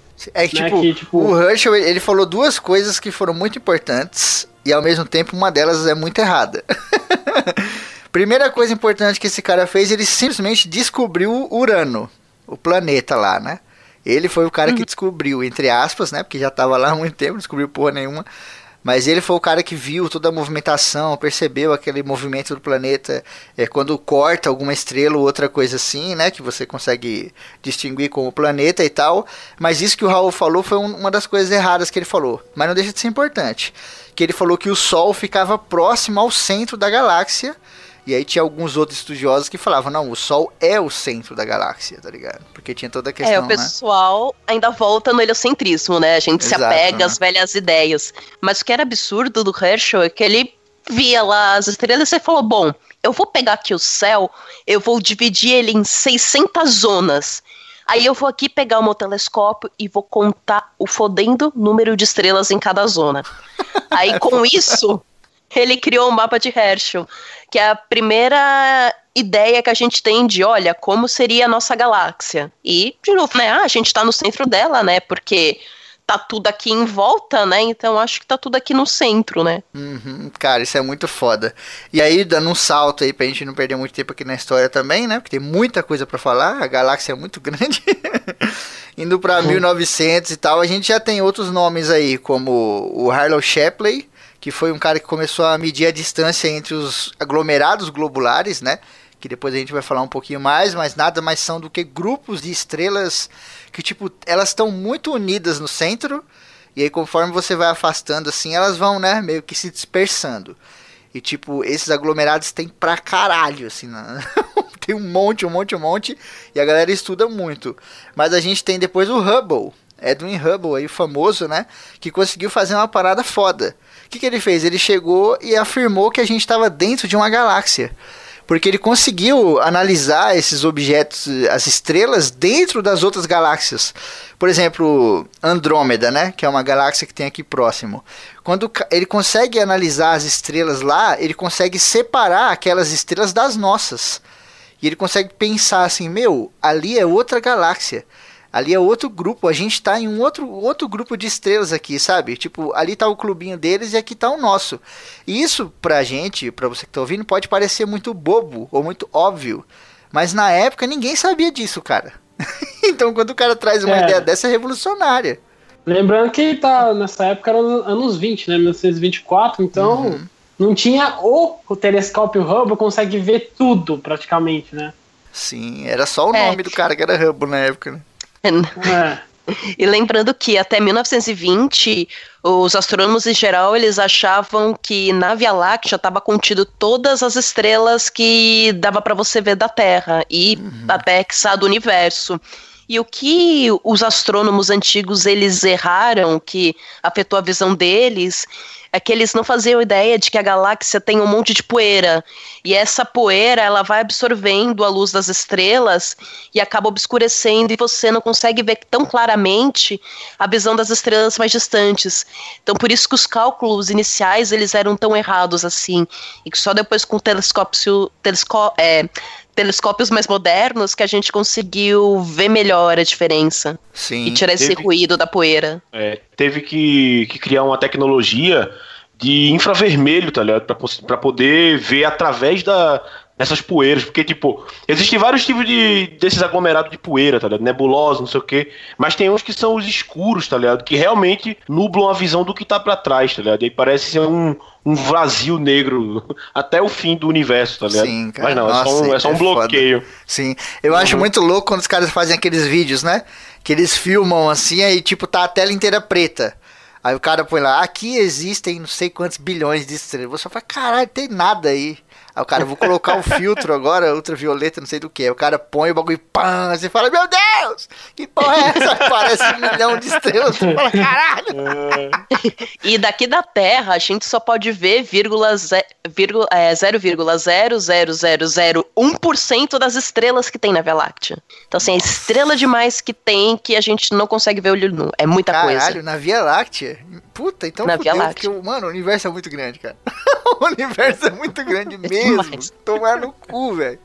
É que, né, tipo, que, tipo, o Herschel, ele falou duas coisas que foram muito importantes e ao mesmo tempo uma delas é muito errada. Primeira coisa importante que esse cara fez, ele simplesmente descobriu Urano, o planeta lá, né? Ele foi o cara uhum. que descobriu, entre aspas, né? Porque já tava lá há muito tempo, não descobriu porra nenhuma. Mas ele foi o cara que viu toda a movimentação, percebeu aquele movimento do planeta, é, quando corta alguma estrela ou outra coisa assim, né? Que você consegue distinguir como planeta e tal. Mas isso que o Raul falou foi um, uma das coisas erradas que ele falou. Mas não deixa de ser importante. Que ele falou que o Sol ficava próximo ao centro da galáxia. E aí tinha alguns outros estudiosos que falavam, não, o Sol é o centro da galáxia, tá ligado? Porque tinha toda a questão, É, o pessoal, né, ainda volta no heliocentrismo, né? A gente Exato, se apega né? às velhas ideias. Mas o que era absurdo do Herschel é que ele via lá as estrelas e falou, bom, eu vou pegar aqui o céu, eu vou dividir ele em seiscentas zonas. Aí eu vou aqui pegar o meu telescópio e vou contar o fodendo número de estrelas em cada zona. Aí com isso... Ele criou o mapa de Herschel, que é a primeira ideia que a gente tem de, olha, como seria a nossa galáxia. E, de novo, né, ah, a gente tá no centro dela, né, porque tá tudo aqui em volta, né, então acho que tá tudo aqui no centro, né. Uhum, cara, isso é muito foda. E aí, dando um salto aí pra gente não perder muito tempo aqui na história também, né, porque tem muita coisa pra falar, a galáxia é muito grande. Indo pra uhum. mil e novecentos e tal, a gente já tem outros nomes aí, como o Harlow Shapley, que foi um cara que começou a medir a distância entre os aglomerados globulares, né? que depois a gente vai falar um pouquinho mais, mas nada mais são do que grupos de estrelas que, tipo, elas estão muito unidas no centro, e aí conforme você vai afastando assim, elas vão, né, meio que se dispersando. E tipo, esses aglomerados tem pra caralho, assim, né? Tem um monte, um monte, um monte, e a galera estuda muito. Mas a gente tem depois o Hubble, Edwin Hubble, aí, famoso, né, que conseguiu fazer uma parada foda. O que que ele fez? Ele chegou e afirmou que a gente estava dentro de uma galáxia. Porque ele conseguiu analisar esses objetos, as estrelas, dentro das outras galáxias. Por exemplo, Andrômeda, né? Que é uma galáxia que tem aqui próximo. Quando ele consegue analisar as estrelas lá, ele consegue separar aquelas estrelas das nossas. E ele consegue pensar assim, meu, ali é outra galáxia. Ali é outro grupo, a gente tá em um outro, outro grupo de estrelas aqui, sabe? Tipo, ali tá o clubinho deles e aqui tá o nosso. E isso pra gente, pra você que tá ouvindo, pode parecer muito bobo ou muito óbvio. Mas na época ninguém sabia disso, cara. Então quando o cara traz uma é. ideia dessa, é revolucionária. Lembrando que tá, nessa época eram anos vinte, né? mil novecentos e vinte e quatro, então uhum. não tinha o, o telescópio Hubble consegue ver tudo praticamente, né? Sim, era só o é. nome do cara que era Hubble na época, né? É. E lembrando que até mil novecentos e vinte, os astrônomos em geral, eles achavam que na Via Láctea estava contido todas as estrelas que dava para você ver da Terra e uhum. até que do universo. E o que os astrônomos antigos eles erraram, que afetou a visão deles, é que eles não faziam ideia de que a galáxia tem um monte de poeira. E essa poeira, ela vai absorvendo a luz das estrelas e acaba obscurecendo e você não consegue ver tão claramente a visão das estrelas mais distantes. Então, por isso que os cálculos iniciais, eles eram tão errados assim. E que só depois com o telescópio... Telescó é, telescópios mais modernos que a gente conseguiu ver melhor a diferença. Sim, e tirar esse teve, ruído da poeira. É, teve que, que criar uma tecnologia de infravermelho, tá ligado? Pra, pra poder ver através da, dessas poeiras. Porque, tipo, existem vários tipos de, desses aglomerados de poeira, tá ligado? Nebulosa, não sei o quê. Mas tem uns que são os escuros, tá ligado? Que realmente nublam a visão do que tá pra trás, tá ligado? E parece ser um... um vazio negro até o fim do universo, tá ligado? Sim, cara. Mas não, Nossa, é só um, é só um é bloqueio. Foda. Sim, eu uhum. acho muito louco quando os caras fazem aqueles vídeos, né? Que eles filmam assim, aí tipo, tá a tela inteira preta. Aí o cara põe lá, aqui existem não sei quantos bilhões de estrelas. Você fala, caralho, tem nada aí. Aí o cara, vou colocar um filtro agora, ultravioleta, não sei do que. Aí o cara põe o bagulho e pã, você fala, meu Deus, que porra é essa? Parece um milhão de estrelas. Você fala, caralho. E daqui da Terra, a gente só pode ver vírgula zero vírgula zero zero zero zero um por cento das estrelas que tem na Via Láctea. Então, assim, é estrela demais que tem que a gente não consegue ver olho nu. É muita caralho, coisa. Caralho, na Via Láctea? Puta, então na fudeu, Via Láctea. Porque, mano, o universo é muito grande, cara. O universo é muito grande mesmo. Tomar no cu, velho.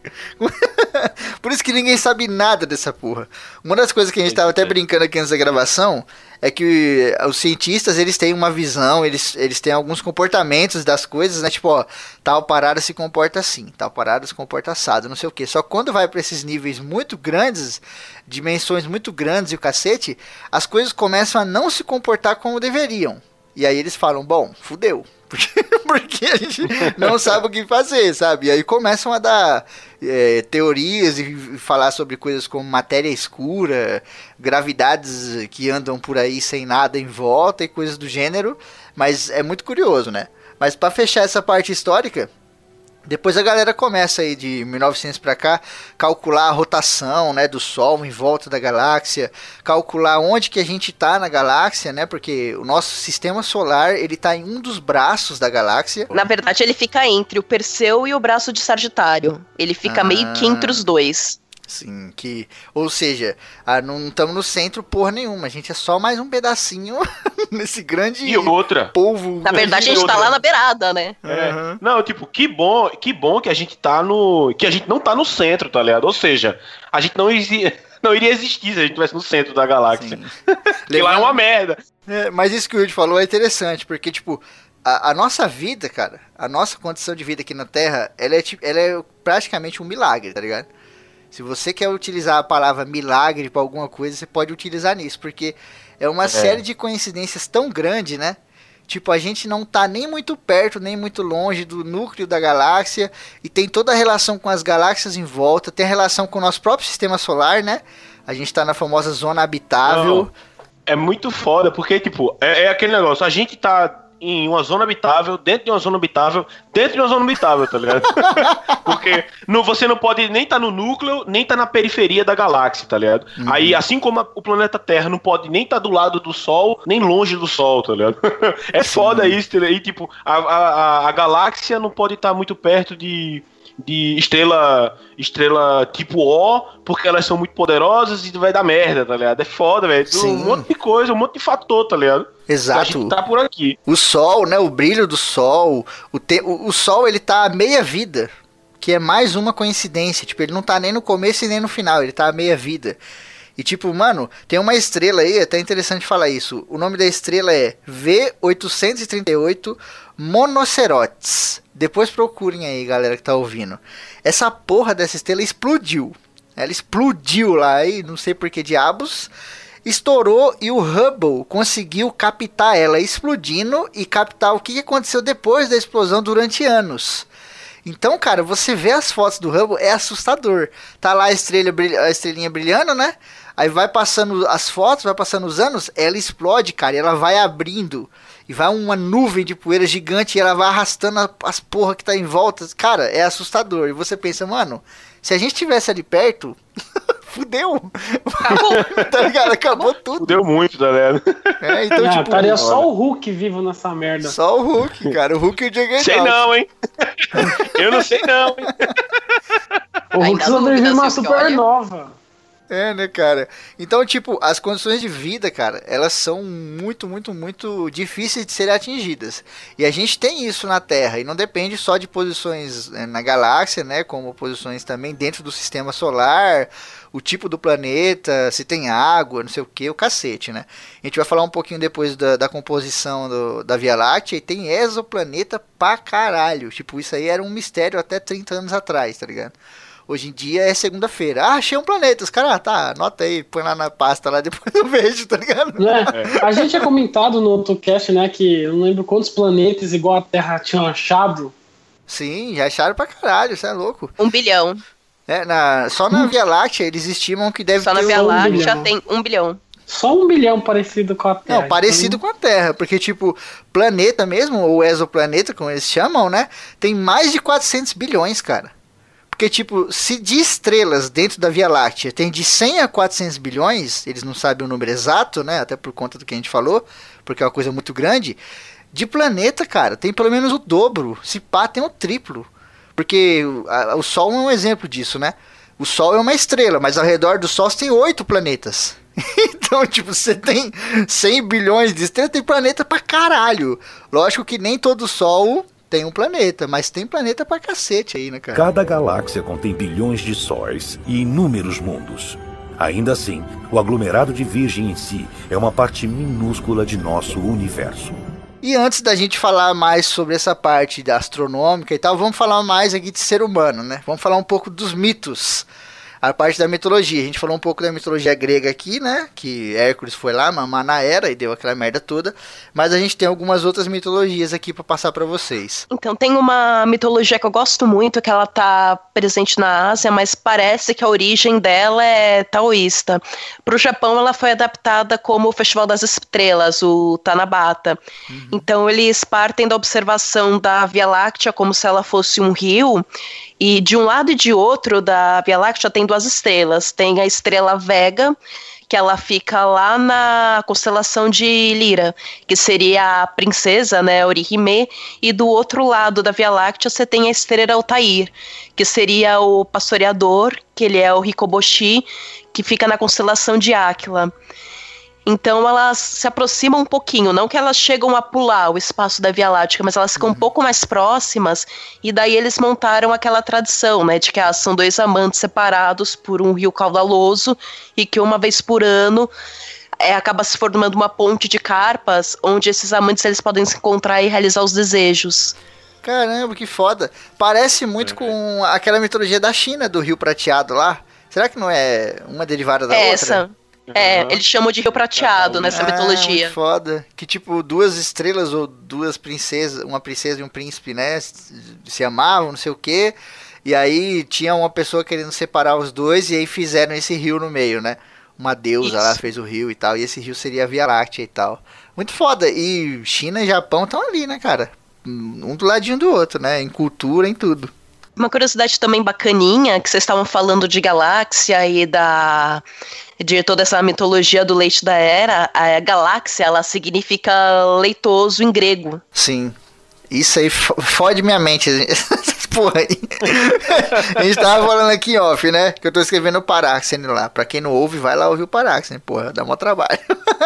Por isso que ninguém sabe nada dessa porra. Uma das coisas que a gente tava até brincando aqui antes da gravação é que os cientistas, eles têm uma visão, eles, eles têm alguns comportamentos das coisas, né? Tipo, ó, tal parada se comporta assim, tal parada se comporta assado, não sei o que. Só que quando vai pra esses níveis muito grandes, dimensões muito grandes e o cacete, as coisas começam a não se comportar como deveriam. E aí eles falam, bom, fudeu. Porque, porque a gente não sabe o que fazer, sabe? E aí começam a dar é, teorias e falar sobre coisas como matéria escura, gravidades que andam por aí sem nada em volta e coisas do gênero. Mas é muito curioso, né? Mas pra fechar essa parte histórica, depois a galera começa aí de mil e novecentos pra cá, calcular a rotação, né, do Sol em volta da galáxia, calcular onde que a gente tá na galáxia, né, porque o nosso sistema solar, ele tá em um dos braços da galáxia. Na verdade, ele fica entre o Perseu e o braço de Sagitário. Ele fica ah. meio que entre os dois. Sim, que, ou seja, ah, não estamos no centro porra nenhuma, a gente é só mais um pedacinho nesse grande e outra. polvo. Na verdade, a gente tá lá na beirada, né? É. Uhum. Não, tipo, que bom, que bom que a gente tá no, que a gente não tá no centro, tá ligado? Ou seja, a gente não exi... não iria existir se a gente estivesse no centro da galáxia. Que lá é uma merda. É, mas isso que o Yuri falou é interessante, porque, tipo, a, a nossa vida, cara, a nossa condição de vida aqui na Terra, ela é, ela é praticamente um milagre, tá ligado? Se você quer utilizar a palavra milagre para alguma coisa, você pode utilizar nisso, porque é uma é. série de coincidências tão grande, né? Tipo, a gente não tá nem muito perto, nem muito longe do núcleo da galáxia. E tem toda a relação com as galáxias em volta. Tem a relação com o nosso próprio sistema solar, né? A gente tá na famosa zona habitável. Não, é muito foda, porque, tipo, é, é aquele negócio. A gente tá em uma zona habitável, dentro de uma zona habitável, dentro de uma zona habitável, tá ligado? Porque não, você não pode nem tá no núcleo, nem tá na periferia da galáxia, tá ligado? Uhum. Aí, assim como a, o planeta Terra não pode nem tá do lado do Sol, nem longe do Sol, tá ligado? É foda isso, tá ligado? E, tipo, a, a, a galáxia não pode estar tá muito perto de... de estrela estrela tipo O, porque elas são muito poderosas e vai dar merda, tá ligado? É foda, velho. Um monte de coisa, um monte de fator, tá ligado? Exato. A gente tá por aqui. O Sol, né? O brilho do Sol. O, te... o, o Sol, ele tá a meia vida. Que é mais uma coincidência. Tipo, ele não tá nem no começo e nem no final. Ele tá a meia vida. E tipo, mano, tem uma estrela aí, é até interessante falar isso. O nome da estrela é V oitocentos e trinta e oito Monocerotes. Depois procurem aí, galera que tá ouvindo. Essa porra dessa estrela explodiu. Ela explodiu lá aí, não sei por que diabos. Estourou e o Hubble conseguiu captar ela explodindo e captar o que aconteceu depois da explosão durante anos. Então, cara, você vê as fotos do Hubble, é assustador. Tá lá a, estrela, a estrelinha brilhando, né? Aí vai passando as fotos, vai passando os anos, ela explode, cara, e ela vai abrindo. E vai uma nuvem de poeira gigante e ela vai arrastando as porra que tá em volta. Cara, é assustador. E você pensa, mano, se a gente tivesse ali perto... Fudeu! Acabou. Tá ligado? Acabou tudo. Fudeu muito, tá ligado? É, então, ah, tipo... Estaria só o Hulk vivo nessa merda. Só o Hulk, cara. O Hulk e o Juggernaut. Sei não, hein? Eu não sei não, hein? O Hulk sobrevive uma supernova. Olha... É, né, cara? Então, tipo, as condições de vida, cara, elas são muito, muito, muito difíceis de serem atingidas. E a gente tem isso na Terra, e não depende só de posições na galáxia, né, como posições também dentro do sistema solar, o tipo do planeta, se tem água, não sei o que, o cacete, né? A gente vai falar um pouquinho depois da, da composição do, da Via Láctea, e tem exoplaneta pra caralho. Tipo, isso aí era um mistério até trinta anos atrás, tá ligado? Hoje em dia é segunda-feira. Ah, achei um planeta. Os caras, ah, tá, anota aí, põe lá na pasta lá, depois eu vejo, tá ligado? É, é. A gente tinha comentado no outro cast, né, que eu não lembro quantos planetas igual a Terra tinham achado. Sim, já acharam pra caralho, você é louco. Um bilhão. É, na, só na Via Láctea eles estimam que deve só ter... Só na Via um Láctea bilhão. já tem um bilhão. Só um bilhão parecido com a Terra. Não, parecido então... com a Terra, porque tipo, planeta mesmo, ou exoplaneta, como eles chamam, né, tem mais de quatrocentos bilhões, cara. Porque, tipo, se de estrelas dentro da Via Láctea tem de cem a quatrocentos bilhões, eles não sabem o número exato, né? Até por conta do que a gente falou, porque é uma coisa muito grande. De planeta, cara, tem pelo menos o dobro. Se pá, tem o triplo. Porque a, o Sol é um exemplo disso, né? O Sol é uma estrela, mas ao redor do Sol você tem oito planetas. Então, tipo, você tem cem bilhões de estrelas, tem planeta pra caralho. Lógico que nem todo Sol... tem um planeta, mas tem planeta pra cacete aí, né, cara? Cada galáxia contém bilhões de sóis e inúmeros mundos. Ainda assim, o aglomerado de Virgem em si é uma parte minúscula de nosso universo. E antes da gente falar mais sobre essa parte da astronômica e tal, vamos falar mais aqui de ser humano, né? Vamos falar um pouco dos mitos. A parte da mitologia. A gente falou um pouco da mitologia grega aqui, né? Que Hércules foi lá mamar na Hera e deu aquela merda toda. Mas a gente tem algumas outras mitologias aqui pra passar pra vocês. Então, tem uma mitologia que eu gosto muito, que ela tá presente na Ásia, mas parece que a origem dela é taoísta. Pro Japão, ela foi adaptada como o Festival das Estrelas, o Tanabata. Uhum. Então, eles partem da observação da Via Láctea como se ela fosse um rio. E de um lado e de outro da Via Láctea tem duas estrelas. Tem a estrela Vega, que ela fica lá na constelação de Lira, que seria a princesa, né, Orihime. E do outro lado da Via Láctea você tem a estrela Altair, que seria o pastoreador, que ele é o Hikoboshi, que fica na constelação de Áquila. Então elas se aproximam um pouquinho, não que elas chegam a pular o espaço da Via Láctea, mas elas ficam uhum. um pouco mais próximas, e daí eles montaram aquela tradição, né, de que ah, são dois amantes separados por um rio caudaloso, e que uma vez por ano é, acaba se formando uma ponte de carpas, onde esses amantes eles podem se encontrar e realizar os desejos. Caramba, que foda. Parece muito é. com aquela mitologia da China, do rio prateado lá. Será que não é uma derivada da é outra? Essa. É, eles chamam de rio prateado nessa Ah, mitologia. muito foda. Que tipo, duas estrelas ou duas princesas, uma princesa e um príncipe, né? Se amavam, não sei o quê. E aí tinha uma pessoa querendo separar os dois e aí fizeram esse rio no meio, né? Uma deusa Isso. lá fez o rio e tal. E esse rio seria a Via Láctea e tal. Muito foda. E China e Japão estão ali, né, cara? Um do ladinho do outro, né? Em cultura, em tudo. Uma curiosidade também bacaninha, que vocês estavam falando de galáxia e da... de toda essa mitologia do leite da era, a galáxia, ela significa leitoso em grego. Sim. Isso aí fode minha mente. Porra aí. A gente tava falando aqui em off, né? Que eu tô escrevendo o Paráxene lá. Pra quem não ouve, vai lá ouvir o Paráxene. Porra, dá mó trabalho.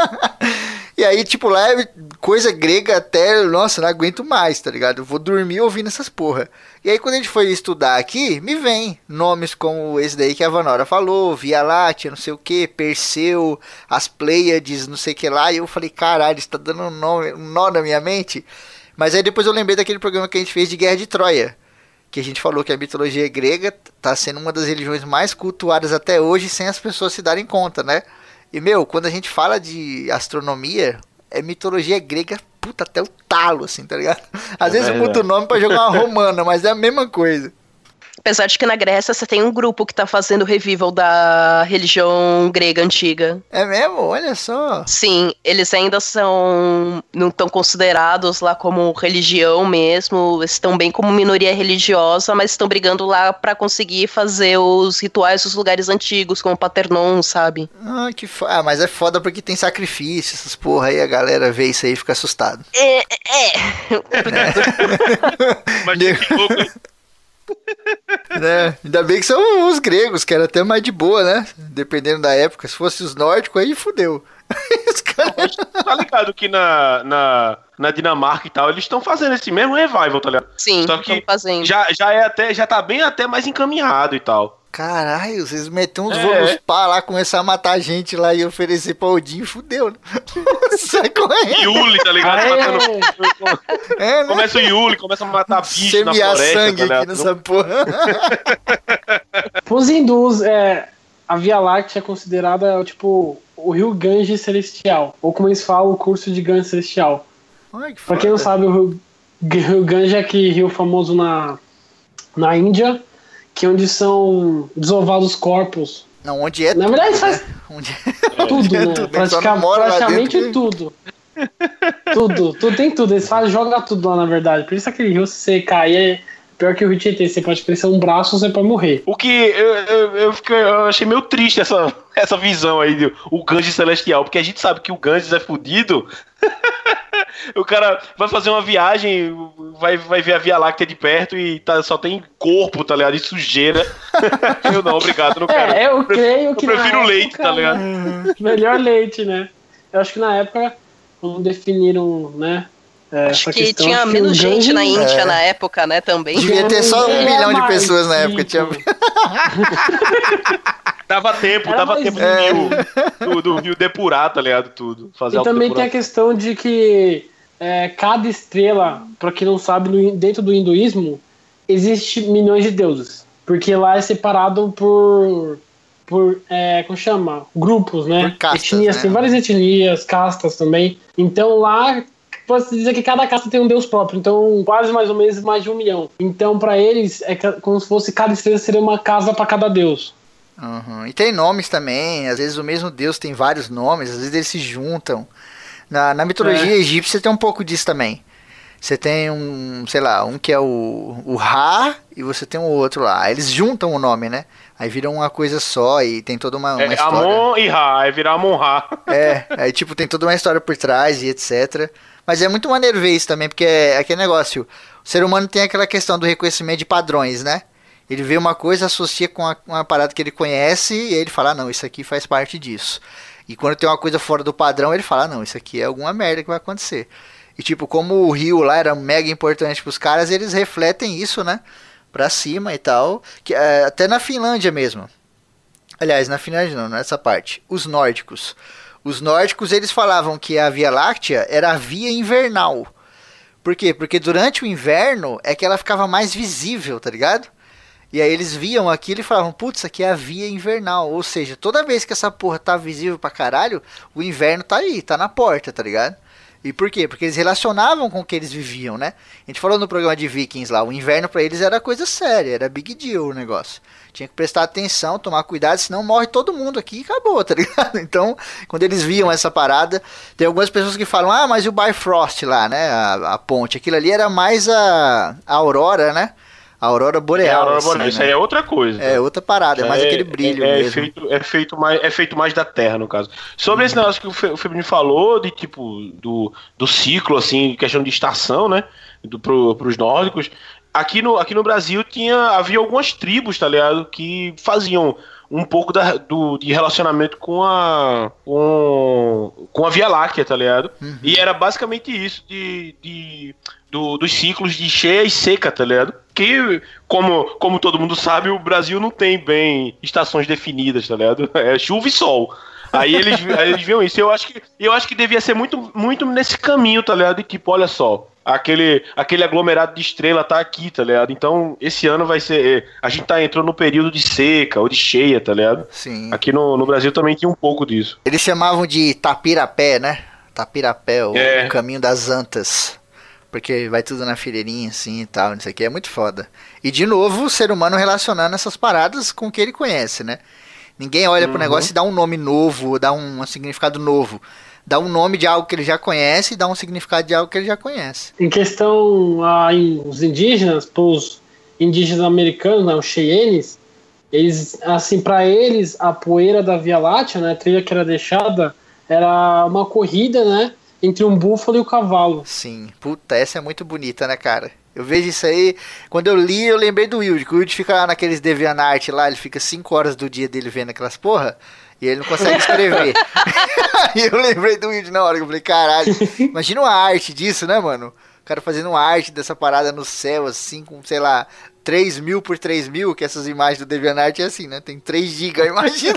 E aí, tipo, lá é coisa grega até... Nossa, não aguento mais, tá ligado? Eu vou dormir ouvindo essas porra. E aí, quando a gente foi estudar aqui, me vem nomes como esse daí que a Vanora falou. Via Láctea, não sei o que, Perseu, as Pleiades, não sei o que lá. E eu falei, caralho, isso tá dando um, nome, um nó na minha mente. Mas aí depois eu lembrei daquele programa que a gente fez de Guerra de Troia. Que a gente falou que a mitologia grega tá sendo uma das religiões mais cultuadas até hoje, sem as pessoas se darem conta, né? E, meu, quando a gente fala de astronomia, é mitologia grega, puta, até o talo, assim, tá ligado? Às É vezes verdade. muda o nome pra jogar uma romana, mas é a mesma coisa. Apesar de que na Grécia você tem um grupo que tá fazendo o revival da religião grega antiga. É mesmo? Olha só. Sim, eles ainda são... não estão considerados lá como religião mesmo, estão bem como minoria religiosa, mas estão brigando lá pra conseguir fazer os rituais dos lugares antigos, como Paternon, sabe? Ah, que fo... ah, mas é foda porque tem sacrifício, essas porra aí, a galera vê isso aí e fica assustado. É, é. Mas que louco, hein? Né? Ainda bem que são os gregos, que era até mais de boa, né? Dependendo da época. Se fosse os nórdicos, aí fudeu. Os caras... Tá ligado que na, na, na Dinamarca e tal, eles estão fazendo esse mesmo revival, tá ligado? Sim, Só que estão fazendo. já, já é até, já tá bem até mais encaminhado e tal. Caralho, vocês metem uns É. voos pá lá, começar a matar gente lá e oferecer pra Odin, fudeu, né? Sai correndo. Yuli, tá ligado? Aê! Matando- É, né? Começa o Yuli, começa a matar bicho na Semear floresta, sangue tá aqui ligado? nessa porra. Pros hindus, é, a Via Láctea é considerada, tipo, o rio Ganges celestial. Ou como eles falam, o curso de Ganges celestial. Ai, que Pra quem não foda. sabe, o rio, rio Ganges é aquele rio famoso na, na Índia, que é onde são desovados corpos. Não, onde é Na tudo, verdade, né? faz Onde... tudo, É né? tudo, Pratica- só não mora lá praticamente dentro que- tudo. Tudo, tudo, tem tudo. Eles fazem, jogam tudo lá, na verdade. Por isso aquele rio, se você cair, é pior que o Rio Tietê. Você pode crescer um braço, você pode morrer. O que eu, eu, eu, fiquei- eu achei meio triste essa, essa visão aí, do, o Ganges celestial, porque a gente sabe que o Ganges é fudido. O cara vai fazer uma viagem, vai, vai ver a Via Láctea de perto e tá, só tem corpo, tá ligado? E sujeira. Eu não, obrigado, não quero. É, eu creio que eu prefiro na leite, época, tá ligado? Melhor leite, né? Eu acho que na época, quando definiram, né? é, Acho essa que questão, tinha acho que menos o gente Ganges- na Índia É. na época, né, também. Devia ter só um Era milhão de mais, pessoas na época. tipo, Tinha... Dava tempo, Era dava mais tempo do é. rio, do, do rio depurar, tá ligado? Tudo. Fazer E também tem a autodepuração. questão de que é, cada estrela, pra quem não sabe, no- dentro do hinduísmo, existe milhões de deuses. Porque lá é separado por. por é, como chama? Grupos, né? Por castas, Etnias, né? tem várias etnias, castas também. Então lá. Pode dizer que cada casta tem um deus próprio, então quase mais ou menos mais de um milhão. Então pra eles é ca- como se fosse cada estrela seria uma casa pra cada deus. Uhum. E tem nomes também, às vezes o mesmo deus tem vários nomes, às vezes eles se juntam. Na, na mitologia É. egípcia tem um pouco disso também. Você tem um, sei lá, um que é o, o Ra e você tem o outro lá. Aí eles juntam o nome, né? Aí viram uma coisa só e tem toda uma, uma É, história. Amon e Ra, é virar Amon-Ra. É, aí tipo tem toda uma história por trás e etcétera. Mas é muito maneiro ver isso também, porque é aquele negócio. O ser humano tem aquela questão do reconhecimento de padrões, né? Ele vê uma coisa, associa com uma, uma parada que ele conhece e aí ele fala, ah, não, isso aqui faz parte disso. E quando tem uma coisa fora do padrão, ele fala, ah, não, isso aqui é alguma merda que vai acontecer. E tipo, como o rio lá era mega importante pros caras, eles refletem isso, né? Pra cima e tal. Que, é, até na Finlândia mesmo. Aliás, na Finlândia não, nessa parte. Os nórdicos. Os nórdicos, eles falavam que a Via Láctea era a via invernal. Por quê? Porque durante o inverno é que ela ficava mais visível, tá ligado? E aí eles viam aquilo e falavam, putz, isso aqui é a via invernal. Ou seja, toda vez que essa porra tá visível pra caralho, o inverno tá aí, tá na porta, tá ligado? E por quê? Porque eles relacionavam com o que eles viviam, né? A gente falou no programa de Vikings lá, o inverno pra eles era coisa séria, era big deal o negócio. Tinha que prestar atenção, tomar cuidado, senão morre todo mundo aqui e acabou, tá ligado? Então, quando eles viam essa parada, tem algumas pessoas que falam, ah, mas e o Bifrost lá, né? A, a ponte, aquilo ali era mais a, a aurora, né? A aurora boreal. É, a aurora boreal. Assim, isso né? aí é outra coisa. É outra parada, é mais é, aquele brilho é, é mesmo. Feito, é, feito mais, é feito mais da Terra, no caso. Sobre hum. esse negócio que o Febrini falou, de tipo, do, do ciclo, assim, questão de estação, né? Do, pro, pros nórdicos. Aqui no, aqui no Brasil tinha, havia algumas tribos, tá ligado? Que faziam um pouco da, do, de relacionamento com a com, com a Via Láctea, tá ligado? Uhum. E era basicamente isso, de, de, do, dos ciclos de cheia e seca, tá ligado? Que, como, como todo mundo sabe, o Brasil não tem bem estações definidas, tá ligado? É chuva e sol. Aí eles, aí eles viam isso. Eu acho que, eu acho que devia ser muito, muito nesse caminho, tá ligado? De tipo, olha só, aquele, aquele aglomerado de estrela tá aqui, tá ligado? Então, esse ano vai ser... A gente tá entrando no período de seca ou de cheia, tá ligado? Sim. Aqui no, no Brasil também tinha um pouco disso. Eles chamavam de Tapirapé, né? Tapirapé, o é. caminho das antas. Porque vai tudo na fileirinha, assim, e tal. Isso aqui é muito foda. E, de novo, o ser humano relacionando essas paradas com o que ele conhece, né? Ninguém olha uhum. pro negócio e dá um nome novo, dá um, um significado novo. Dá um nome de algo que ele já conhece e dá um significado de algo que ele já conhece. Em questão, ah, em, os indígenas, pros indígenas americanos, né, os Cheyennes, eles, assim, para eles, a poeira da Via Láctea, né, a trilha que era deixada, era uma corrida, né, entre um búfalo e o cavalo. Sim, puta, essa é muito bonita, né, cara? Eu vejo isso aí, quando eu li, eu lembrei do Wilde, que o Wilde fica lá naqueles DeviantArt lá, ele fica cinco horas do dia dele vendo aquelas porra, e ele não consegue escrever. E eu lembrei do Wilde na hora, que eu falei, caralho, imagina uma arte disso, né, mano? O cara fazendo uma arte dessa parada no céu, assim, com, sei lá, três mil por três mil, que essas imagens do DeviantArt é assim, né? Tem três gigas, imagina.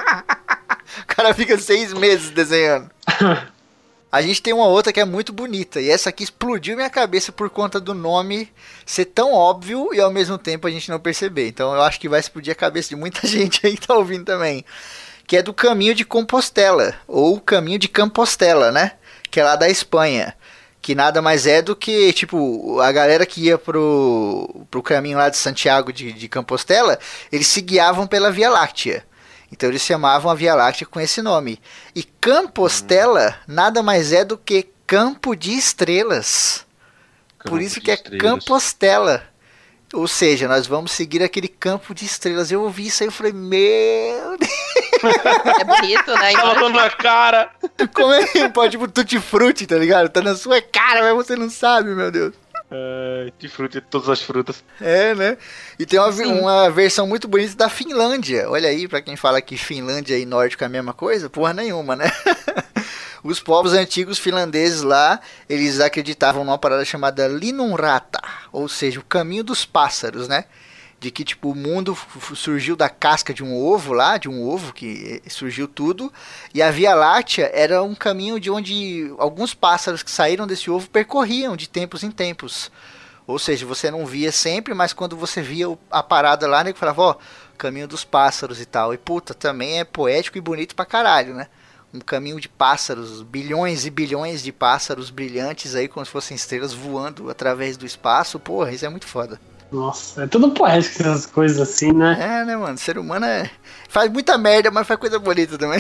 O cara fica seis meses desenhando. A gente tem uma outra que é muito bonita, e essa aqui explodiu minha cabeça por conta do nome ser tão óbvio e ao mesmo tempo a gente não perceber. Então eu acho que vai explodir a cabeça de muita gente aí que tá ouvindo também. Que é do Caminho de Compostela, ou Caminho de Compostela, né? Que é lá da Espanha. Que nada mais é do que, tipo, a galera que ia pro, pro caminho lá de Santiago de, de Compostela, eles se guiavam pela Via Láctea. Então eles chamavam a Via Láctea com esse nome. E Compostela hum. nada mais é do que Campo de Estrelas. Campo Por isso que é estrelas. Compostela. Ou seja, nós vamos seguir aquele campo de estrelas. Eu ouvi isso aí e falei, meu Deus. É bonito, né? Tava dando na cara. Como é que pode, tipo, tutti-frutti, tá ligado? Tá na sua cara, mas você não sabe, meu Deus. É, tutti-frutti de todas as frutas. É, né? E tem uma, uma versão muito bonita da Finlândia. Olha aí, pra quem fala que Finlândia e Nórdico é a mesma coisa, porra nenhuma, né? Os povos antigos finlandeses lá, eles acreditavam numa parada chamada Linnunrata, ou seja, o caminho dos pássaros, né? De que, tipo, o mundo surgiu da casca de um ovo lá, de um ovo que surgiu tudo, e a Via Láctea era um caminho de onde alguns pássaros que saíram desse ovo percorriam de tempos em tempos. Ou seja, você não via sempre, mas quando você via a parada lá, né, que falava, ó, caminho dos pássaros e tal. E, puta, também é poético e bonito pra caralho, né? Um caminho de pássaros, bilhões e bilhões de pássaros brilhantes aí, como se fossem estrelas voando através do espaço. Porra, isso é muito foda. Nossa, é tudo poético essas coisas assim, né? É, né, mano? O ser humano é... faz muita merda, mas faz coisa bonita também.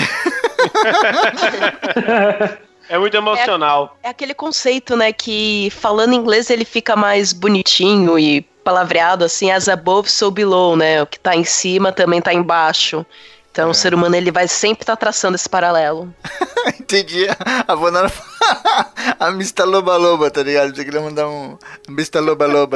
É muito emocional. É, é aquele conceito, né, que falando inglês ele fica mais bonitinho e palavreado assim, as above, so below, né? O que tá em cima também tá embaixo. Então é. O ser humano ele vai sempre estar tá traçando esse paralelo. Entendi. A Bonana a Mista Loba Loba, tá ligado? Você queria mandar um Mista Loba Loba.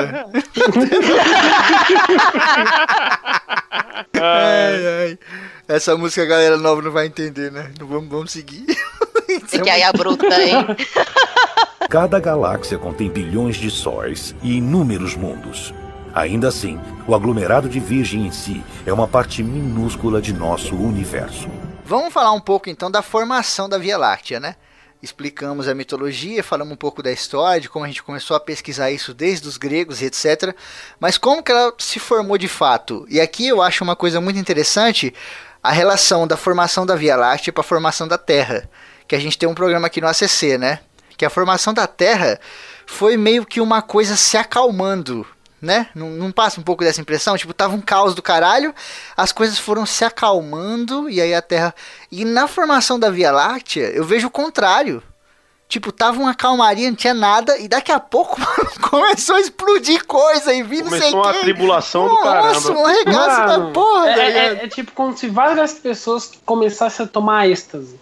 Ai, ai. Essa música a galera nova não vai entender, né? Não vamos, vamos seguir. Tem que aí a bruta, hein? Cada galáxia contém bilhões de sóis e inúmeros mundos. Ainda assim, o aglomerado de Virgem em si é uma parte minúscula de nosso universo. Vamos falar um pouco então da formação da Via Láctea, né? explicamos a mitologia, falamos um pouco da história, de como a gente começou a pesquisar isso desde os gregos e etcétera. Mas como que ela se formou de fato? E aqui eu acho uma coisa muito interessante, a relação da formação da Via Láctea para a formação da Terra. Que a gente tem um programa aqui no A C C, né? Que a formação da Terra foi meio que uma coisa se acalmando, né? Não, não passa um pouco dessa impressão? Tipo, tava um caos do caralho, as coisas foram se acalmando e aí a Terra... E na formação da Via Láctea, eu vejo o contrário. Tipo, tava uma calmaria, não tinha nada, e daqui a pouco começou a explodir coisa e vir não sei o quê. Começou uma tribulação do caramba. Nossa, um arregaço da porra. É, tá é, ligado? é, é tipo como se várias pessoas começassem a tomar êxtase.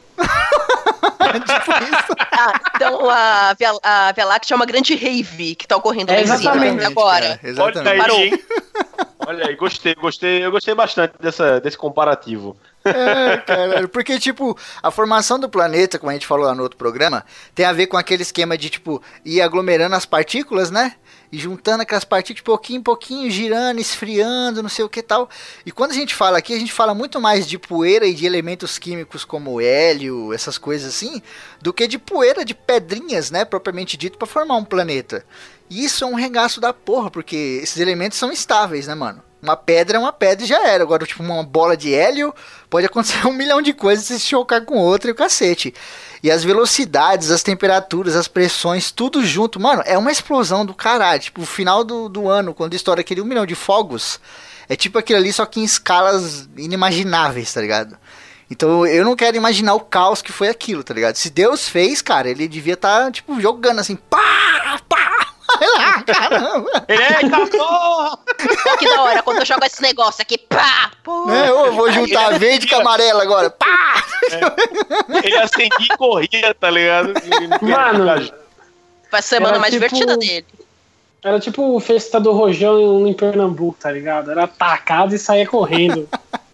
Tipo isso. Ah, então a Via, a Via Láctea é uma grande rave que tá ocorrendo É, lá em cima exatamente, agora. cara, exatamente. Olha aí, Parou. hein? Olha aí, gostei, gostei, eu gostei bastante dessa, desse comparativo. É, caralho, porque, tipo, a formação do planeta, como a gente falou lá no outro programa, tem a ver com aquele esquema de, tipo, ir aglomerando as partículas, né? E juntando aquelas partículas de pouquinho em pouquinho, girando, esfriando, não sei o que tal. E quando a gente fala aqui, a gente fala muito mais de poeira e de elementos químicos como hélio, essas coisas assim, do que de poeira de pedrinhas, né? Propriamente dito, para formar um planeta. E isso é um regaço da porra, porque esses elementos são estáveis, né, mano? Uma pedra é uma pedra e já era. Agora, tipo, uma bola de hélio, pode acontecer um milhão de coisas se chocar com outra e o cacete. E as velocidades, as temperaturas, as pressões, tudo junto. Mano, é uma explosão do caralho. Tipo, o final do, do ano, quando estoura aquele um milhão de fogos, é tipo aquilo ali, só que em escalas inimagináveis, tá ligado? Então, eu não quero imaginar o caos que foi aquilo, tá ligado? Se Deus fez, cara, ele devia estar, tá, tipo, jogando assim, pá, pá. Ah, caramba! Eita porra! Pô, que da hora, quando eu jogo esse negócio aqui, pá! Pô. É, eu vou juntar a verde com a amarela agora, pá! É. Ele acendia e corria, tá ligado? Mano, Foi a semana Era mais tipo- divertida dele. era tipo o festa do Rojão em Pernambuco, tá ligado? Era atacado e saía correndo.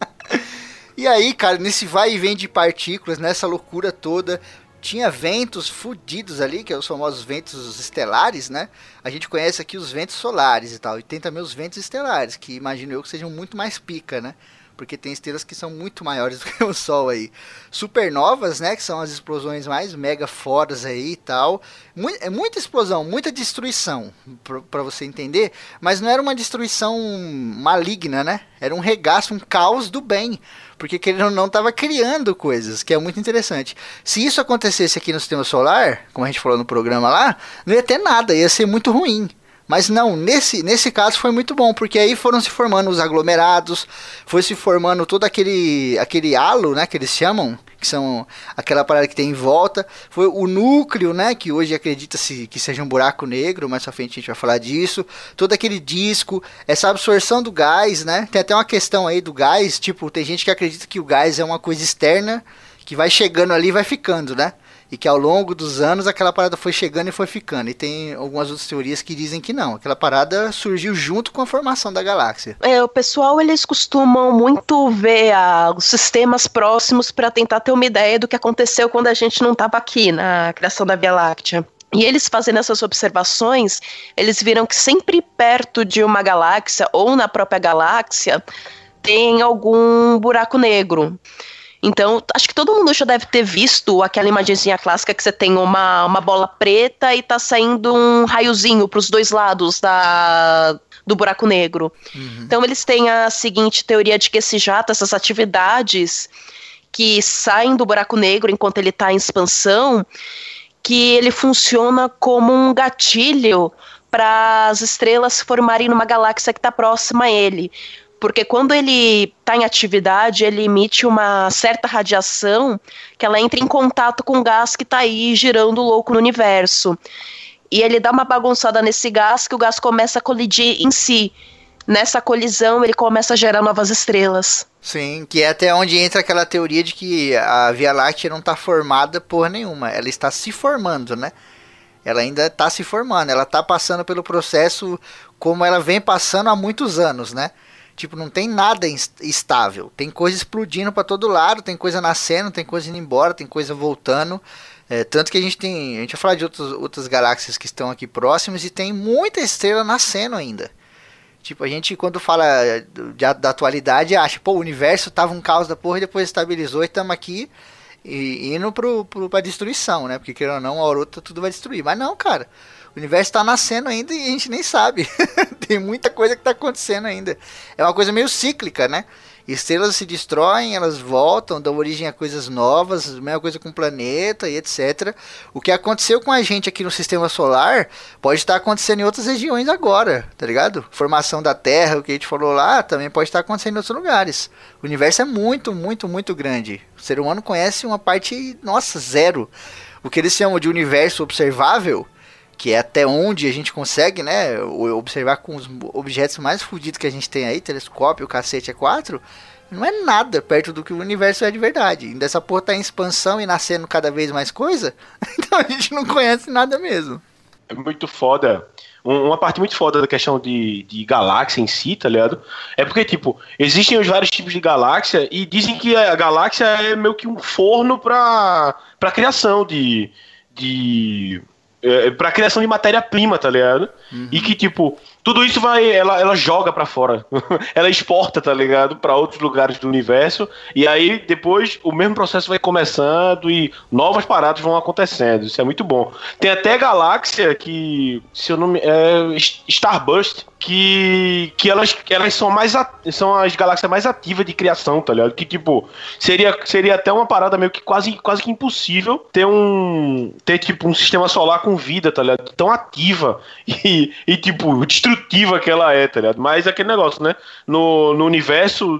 E aí, cara, nesse vai e vem de partículas, nessa loucura toda, tinha ventos fudidos ali, que são os famosos ventos estelares, né? A gente conhece aqui os ventos solares e tal, e tem também os ventos estelares, que imagino eu que sejam muito mais pica, né? Porque tem estrelas que são muito maiores do que o Sol aí. Supernovas, né? Que são as explosões mais mega fodas aí e tal. Mu- é muita explosão, muita destruição, pra, pra você entender. Mas não era uma destruição maligna, né? Era um regaço, um caos do bem. Porque ele não estava criando coisas, que é muito interessante. Se isso acontecesse aqui no Sistema Solar, como a gente falou no programa lá, não ia ter nada, ia ser muito ruim. Mas não, nesse, nesse caso foi muito bom, porque aí foram se formando os aglomerados, foi se formando todo aquele, aquele halo, né, que eles chamam, que são aquela parada que tem em volta, foi o núcleo, né, que hoje acredita-se que seja um buraco negro, mais pra frente a gente vai falar disso, todo aquele disco, essa absorção do gás, né, tem até uma questão aí do gás, tipo, tem gente que acredita que o gás é uma coisa externa, que vai chegando ali e vai ficando, né? E que ao longo dos anos aquela parada foi chegando e foi ficando. E tem algumas outras teorias que dizem que não. Aquela parada surgiu junto com a formação da galáxia. É, o pessoal, eles costumam muito ver ah, os sistemas próximos para tentar ter uma ideia do que aconteceu quando a gente não estava aqui na criação da Via Láctea. E eles fazendo essas observações, eles viram que sempre perto de uma galáxia ou na própria galáxia tem algum buraco negro. Então, acho que todo mundo já deve ter visto aquela imagenzinha clássica que você tem uma, uma bola preta e tá saindo um raiozinho pros dois lados da, do buraco negro. Uhum. Então, eles têm a seguinte teoria de que esse jato, essas atividades que saem do buraco negro enquanto ele tá em expansão, que ele funciona como um gatilho para as estrelas se formarem numa galáxia que está próxima a ele. Porque quando ele está em atividade, ele emite uma certa radiação que ela entra em contato com o gás que está aí girando louco no universo. E ele dá uma bagunçada nesse gás que o gás começa a colidir em si. Nessa colisão, ele começa a gerar novas estrelas. Sim, que é até onde entra aquela teoria de que a Via Láctea não está formada por nenhuma. Ela está se formando, né? Ela ainda está se formando. Ela está passando pelo processo como ela vem passando há muitos anos, né? Tipo, não tem nada estável. Tem coisa explodindo para todo lado, tem coisa nascendo, tem coisa indo embora, tem coisa voltando. É, tanto que a gente tem... A gente vai falar de outros, outras galáxias que estão aqui próximas e tem muita estrela nascendo ainda. Tipo, a gente quando fala de, da atualidade acha, pô, o universo tava um caos da porra e depois estabilizou e estamos aqui. e indo pro, pro, pra destruição, né? Porque querendo ou não, a orota tudo vai destruir. Mas não, cara. O universo tá nascendo ainda e a gente nem sabe. Tem muita coisa que tá acontecendo ainda. É uma coisa meio cíclica, né? Estrelas se destroem, elas voltam, dão origem a coisas novas, mesma coisa com o planeta e etcétera. O que aconteceu com a gente aqui no sistema solar pode estar acontecendo em outras regiões agora, tá ligado? Formação da Terra, o que a gente falou lá, também pode estar acontecendo em outros lugares. O universo é muito, muito, muito grande. O ser humano conhece uma parte, nossa, zero. O que eles chamam de universo observável, que é até onde a gente consegue, né, observar com os objetos mais fodidos que a gente tem aí, telescópio, cacete é quatro, não é nada perto do que o universo é de verdade. Ainda essa porra tá em expansão e nascendo cada vez mais coisa, então a gente não conhece nada mesmo. É muito foda. Um, uma parte muito foda da questão de, de galáxia em si, tá ligado? É porque, tipo, existem os vários tipos de galáxia e dizem que a galáxia é meio que um forno pra, pra criação de... de É, pra criação de matéria-prima, tá ligado? Uhum. E que, tipo, tudo isso vai, ela, ela joga pra fora. Ela exporta, tá ligado? Pra outros lugares do universo. E aí, depois, o mesmo processo vai começando e novas paradas vão acontecendo. Isso é muito bom. Tem até galáxia que, se eu não me... É Starburst, que, que elas, elas são, mais at, são as galáxias mais ativas de criação, tá ligado? Que, tipo, seria, seria até uma parada meio que quase, quase que impossível ter um... Ter, tipo, um sistema solar com vida, tá ligado? Tão ativa e, e tipo, destrutiva que ela é, tá ligado? Mas aquele negócio, né? No, no universo,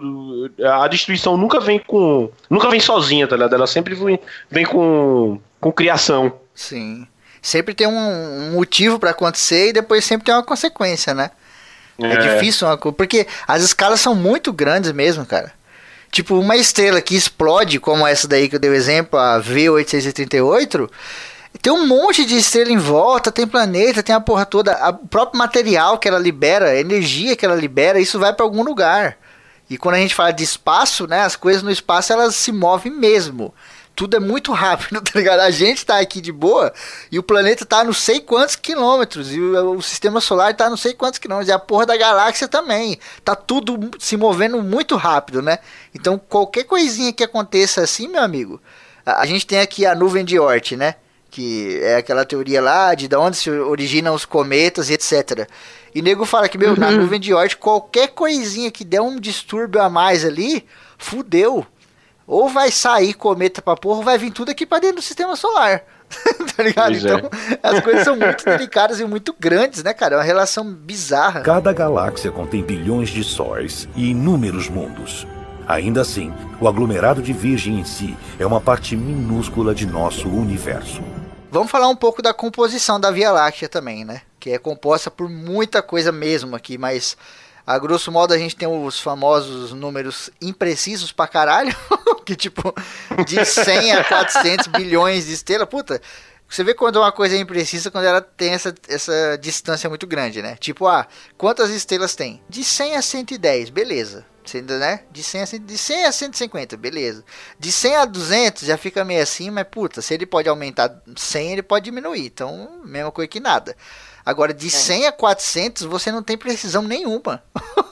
a destruição nunca vem com... Nunca vem sozinha, tá ligado? Ela sempre vem, vem com, com criação. Sim. Sempre tem um, um motivo pra acontecer e depois sempre tem uma consequência, né? É, é difícil, uma, porque as escalas são muito grandes mesmo, cara. Tipo, uma estrela que explode, como essa daí que eu dei o exemplo, a V oitocentos e trinta e oito... Tem um monte de estrela em volta, tem planeta, tem a porra toda, o próprio material que ela libera, a energia que ela libera, isso vai para algum lugar. E quando a gente fala de espaço, né, as coisas no espaço elas se movem mesmo. Tudo é muito rápido, tá ligado? A gente tá aqui de boa e o planeta tá a não sei quantos quilômetros, e o, o sistema solar tá a não sei quantos quilômetros, e a porra da galáxia também. Tá tudo se movendo muito rápido, né? Então qualquer coisinha que aconteça assim, meu amigo, a, a gente tem aqui a nuvem de Oort, né? Que é aquela teoria lá de, de onde se originam os cometas e etcétera. E nego fala que, meu, uhum. na nuvem de Oort, qualquer coisinha que der um distúrbio a mais ali, fudeu. Ou vai sair cometa pra porra, ou vai vir tudo aqui pra dentro do sistema solar. Tá ligado? Pois então, é. As coisas são muito delicadas e muito grandes, né, cara? É uma relação bizarra. Cada galáxia contém bilhões de sóis e inúmeros mundos. Ainda assim, o aglomerado de Virgem em si é uma parte minúscula de nosso universo. Vamos falar um pouco da composição da Via Láctea também, né? Que é composta por muita coisa mesmo aqui, mas a grosso modo a gente tem os famosos números imprecisos pra caralho, que tipo, de cem a quatrocentos bilhões de estrelas, puta... Você vê quando uma coisa é imprecisa, quando ela tem essa, essa distância muito grande, né? Tipo, ah, quantas estrelas tem? De cem a cento e dez, beleza. Né? De cem a cem, de cem a cento e cinquenta, beleza. De cem a duzentos já fica meio assim, mas puta, se ele pode aumentar cem, ele pode diminuir. Então, mesma coisa que nada. Agora, de cem a quatrocentos, você não tem precisão nenhuma.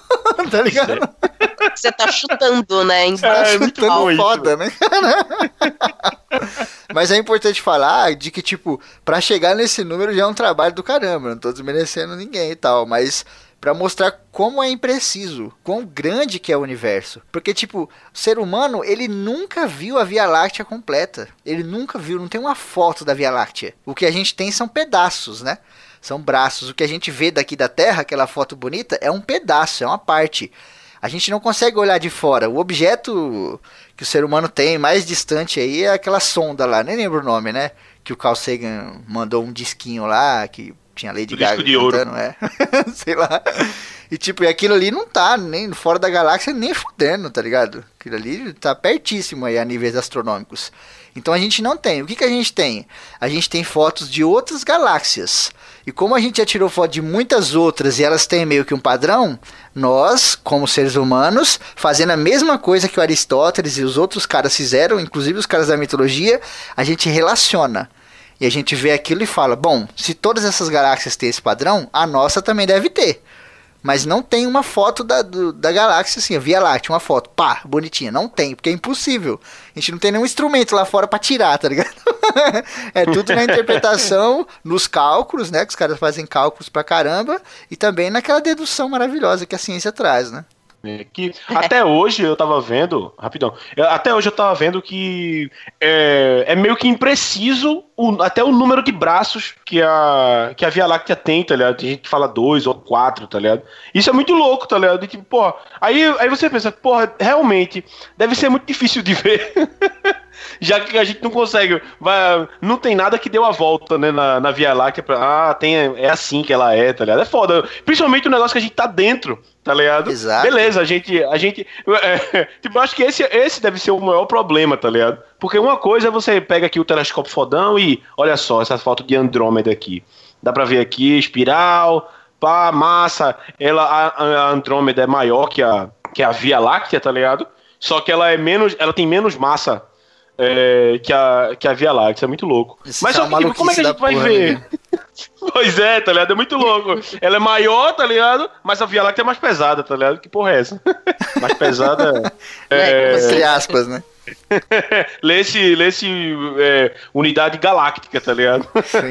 Tá ligado? Você tá chutando, né? Então, tá é, chutando foda, né? Mas é importante falar de que, tipo, pra chegar nesse número já é um trabalho do caramba. Não tô desmerecendo ninguém e tal, mas pra mostrar como é impreciso, quão grande que é o universo. Porque, tipo, o ser humano, ele nunca viu a Via Láctea completa. Ele nunca viu, não tem uma foto da Via Láctea. O que a gente tem são pedaços, né? São braços. O que a gente vê daqui da Terra, aquela foto bonita, é um pedaço, é uma parte. A gente não consegue olhar de fora. O objeto que o ser humano tem mais distante aí é aquela sonda lá, nem lembro o nome, né? Que o Carl Sagan mandou um disquinho lá, que tinha Lady Gaga cantando, é. Sei lá. E tipo, e aquilo ali não tá nem fora da galáxia, nem fudendo, tá ligado? Aquilo ali tá pertíssimo aí a níveis astronômicos. Então a gente não tem. O que que a gente tem? A gente tem fotos de outras galáxias. E como a gente já tirou foto de muitas outras e elas têm meio que um padrão, nós, como seres humanos, fazendo a mesma coisa que o Aristóteles e os outros caras fizeram, inclusive os caras da mitologia, a gente relaciona. E a gente vê aquilo e fala, bom, se todas essas galáxias têm esse padrão, a nossa também deve ter. Mas não tem uma foto da, do, da galáxia assim, a Via Láctea, uma foto, pá, bonitinha. Não tem, porque é impossível. A gente não tem nenhum instrumento lá fora pra tirar, tá ligado? É tudo na interpretação, nos cálculos, né? Que os caras fazem cálculos pra caramba. E também naquela dedução maravilhosa que a ciência traz, né? É, que até hoje eu tava vendo, rapidão, até hoje eu tava vendo que é, é meio que impreciso o, até o número de braços que a, que a Via Láctea tem, tá ligado? Tem gente que fala dois ou quatro, tá ligado? Isso é muito louco, tá ligado? E, tipo, porra, aí, aí você pensa, porra, realmente deve ser muito difícil de ver. Já que a gente não consegue, vai, não tem nada que deu a volta, né, na, na Via Láctea pra, ah, tem, é assim que ela é, tá ligado? É foda, principalmente o negócio que a gente tá dentro, tá ligado? Exato. Beleza, a gente, a gente, é, tipo, eu acho que esse, esse deve ser o maior problema, tá ligado? Porque uma coisa é você pega aqui o telescópio fodão e, olha só, essa foto de Andrômeda aqui, dá pra ver aqui, espiral, pá, massa, ela, a, a Andrômeda é maior que a, que a Via Láctea, tá ligado? Só que ela é menos, ela tem menos massa É, que, a, que a Via Láctea, é muito louco. Isso mas é só que, tipo, como é que a gente vai porra, ver? né? Pois é, tá ligado? É muito louco. Ela é maior, tá ligado? Mas a Via Láctea é mais pesada, tá ligado? Que porra é essa? Mais pesada. É, Entre aspas, né? Lê-se lê-se, é, unidade galáctica, tá ligado?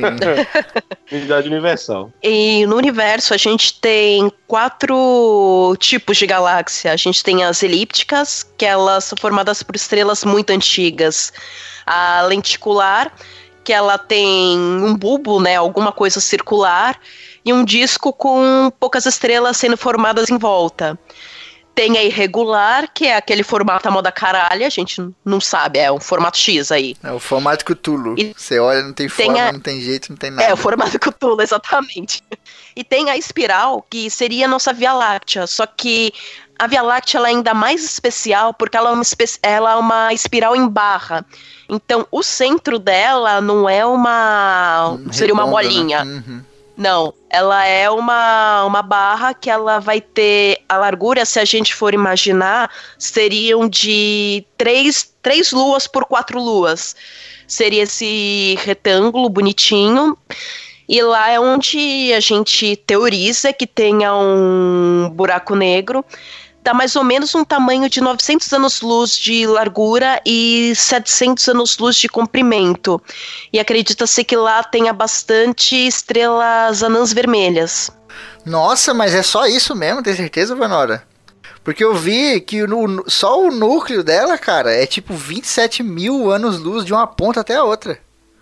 Sim. Unidade universal. E no universo a gente tem quatro tipos de galáxia. A gente tem as elípticas, que elas são formadas por estrelas muito antigas. A lenticular, que ela tem um bulbo, né, alguma coisa circular, e um disco com poucas estrelas sendo formadas em volta. Tem a irregular, que é aquele formato à moda caralho, a gente não sabe, é um formato X aí. É o formato Cthulhu. E você olha, não tem, tem forma, a... não tem jeito, não tem nada. É, o formato Cthulhu, exatamente. E tem a espiral, que seria a nossa Via Láctea, só que a Via Láctea ela é ainda mais especial porque ela é, uma espe... ela é uma espiral em barra. Então, o centro dela não é uma... Hum, seria uma redonda, bolinha. né? Uhum. Não, ela é uma, uma barra que ela vai ter a largura, se a gente for imaginar, seriam de três, três luas por quatro luas. Seria esse retângulo bonitinho. E lá é onde a gente teoriza que tenha um buraco negro. Dá mais ou menos um tamanho de novecentos anos-luz de largura e setecentos anos-luz de comprimento. E acredita-se que lá tenha bastante estrelas anãs vermelhas. Nossa, mas é só isso mesmo, tem certeza, Vanora? Porque eu vi que no, só o núcleo dela, cara, é tipo vinte e sete mil anos-luz de uma ponta até a outra.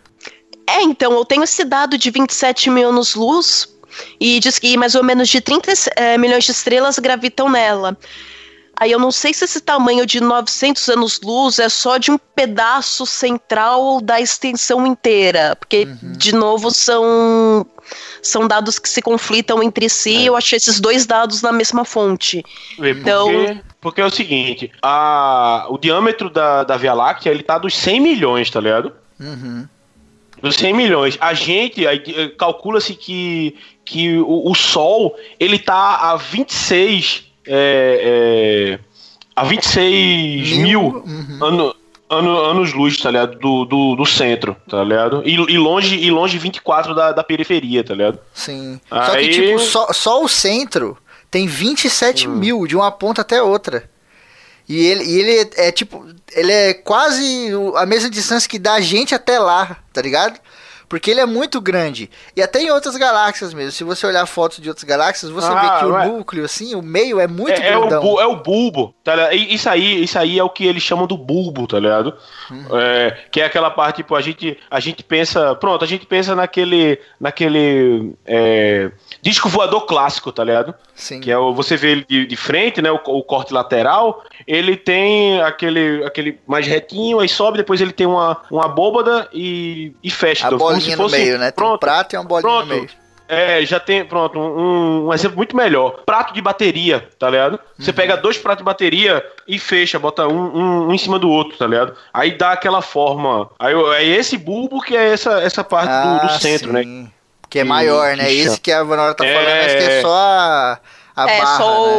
É, então, eu tenho esse dado de vinte e sete mil anos-luz... E diz que mais ou menos de trinta é, milhões de estrelas gravitam nela. Aí eu não sei se esse tamanho de novecentos anos-luz é só de um pedaço central da extensão inteira. Porque, uhum. de novo, são, são dados que se conflitam entre si. É. Eu achei esses dois dados na mesma fonte. Porque, então, porque é o seguinte, a, o diâmetro da, da Via Láctea, ele tá dos cem milhões, tá ligado? Uhum. Dos cem milhões. A gente, calcula-se que, que o, o Sol, ele tá a vinte e seis... É, é, a vinte e seis mil, mil uhum. ano, ano, anos-luz, tá ligado? Do, do, do centro, tá ligado? E, e, longe, e longe vinte e quatro da, da periferia, tá ligado? Sim. Aí... Só que, tipo, só, só o centro tem vinte e sete hum. mil, de uma ponta até outra. E ele, e ele é, é tipo, ele é quase a mesma distância que dá a gente até lá, tá ligado? Porque ele é muito grande. E até em outras galáxias mesmo. Se você olhar fotos de outras galáxias, você ah, vê que o é... núcleo, assim, o meio é muito é, grandão. É o, é o bulbo, tá ligado? Isso aí, isso aí é o que eles chamam do bulbo, tá ligado? Hum. É, que é aquela parte, tipo, a gente, a gente pensa... Pronto, a gente pensa naquele... naquele é, disco voador clássico, tá ligado? Sim. Que é o, você vê ele de, de frente, né? O, o corte lateral. Ele tem aquele, aquele mais retinho, aí sobe, depois ele tem uma, uma abóbada e, e fecha. A então, bolinha se fosse, no meio, né? Pronto, tem um prato e uma bolinha pronto, no meio. É, já tem, pronto, um, um exemplo muito melhor. Prato de bateria, tá ligado? Você uhum. pega dois pratos de bateria e fecha, bota um, um, um em cima do outro, tá ligado? Aí dá aquela forma. Aí é esse bulbo que é essa, essa parte ah, do, do centro, sim. né? Que é maior, que, né? Que esse que a Vanora tá é... falando, acho que é só a, a é, barra, só né?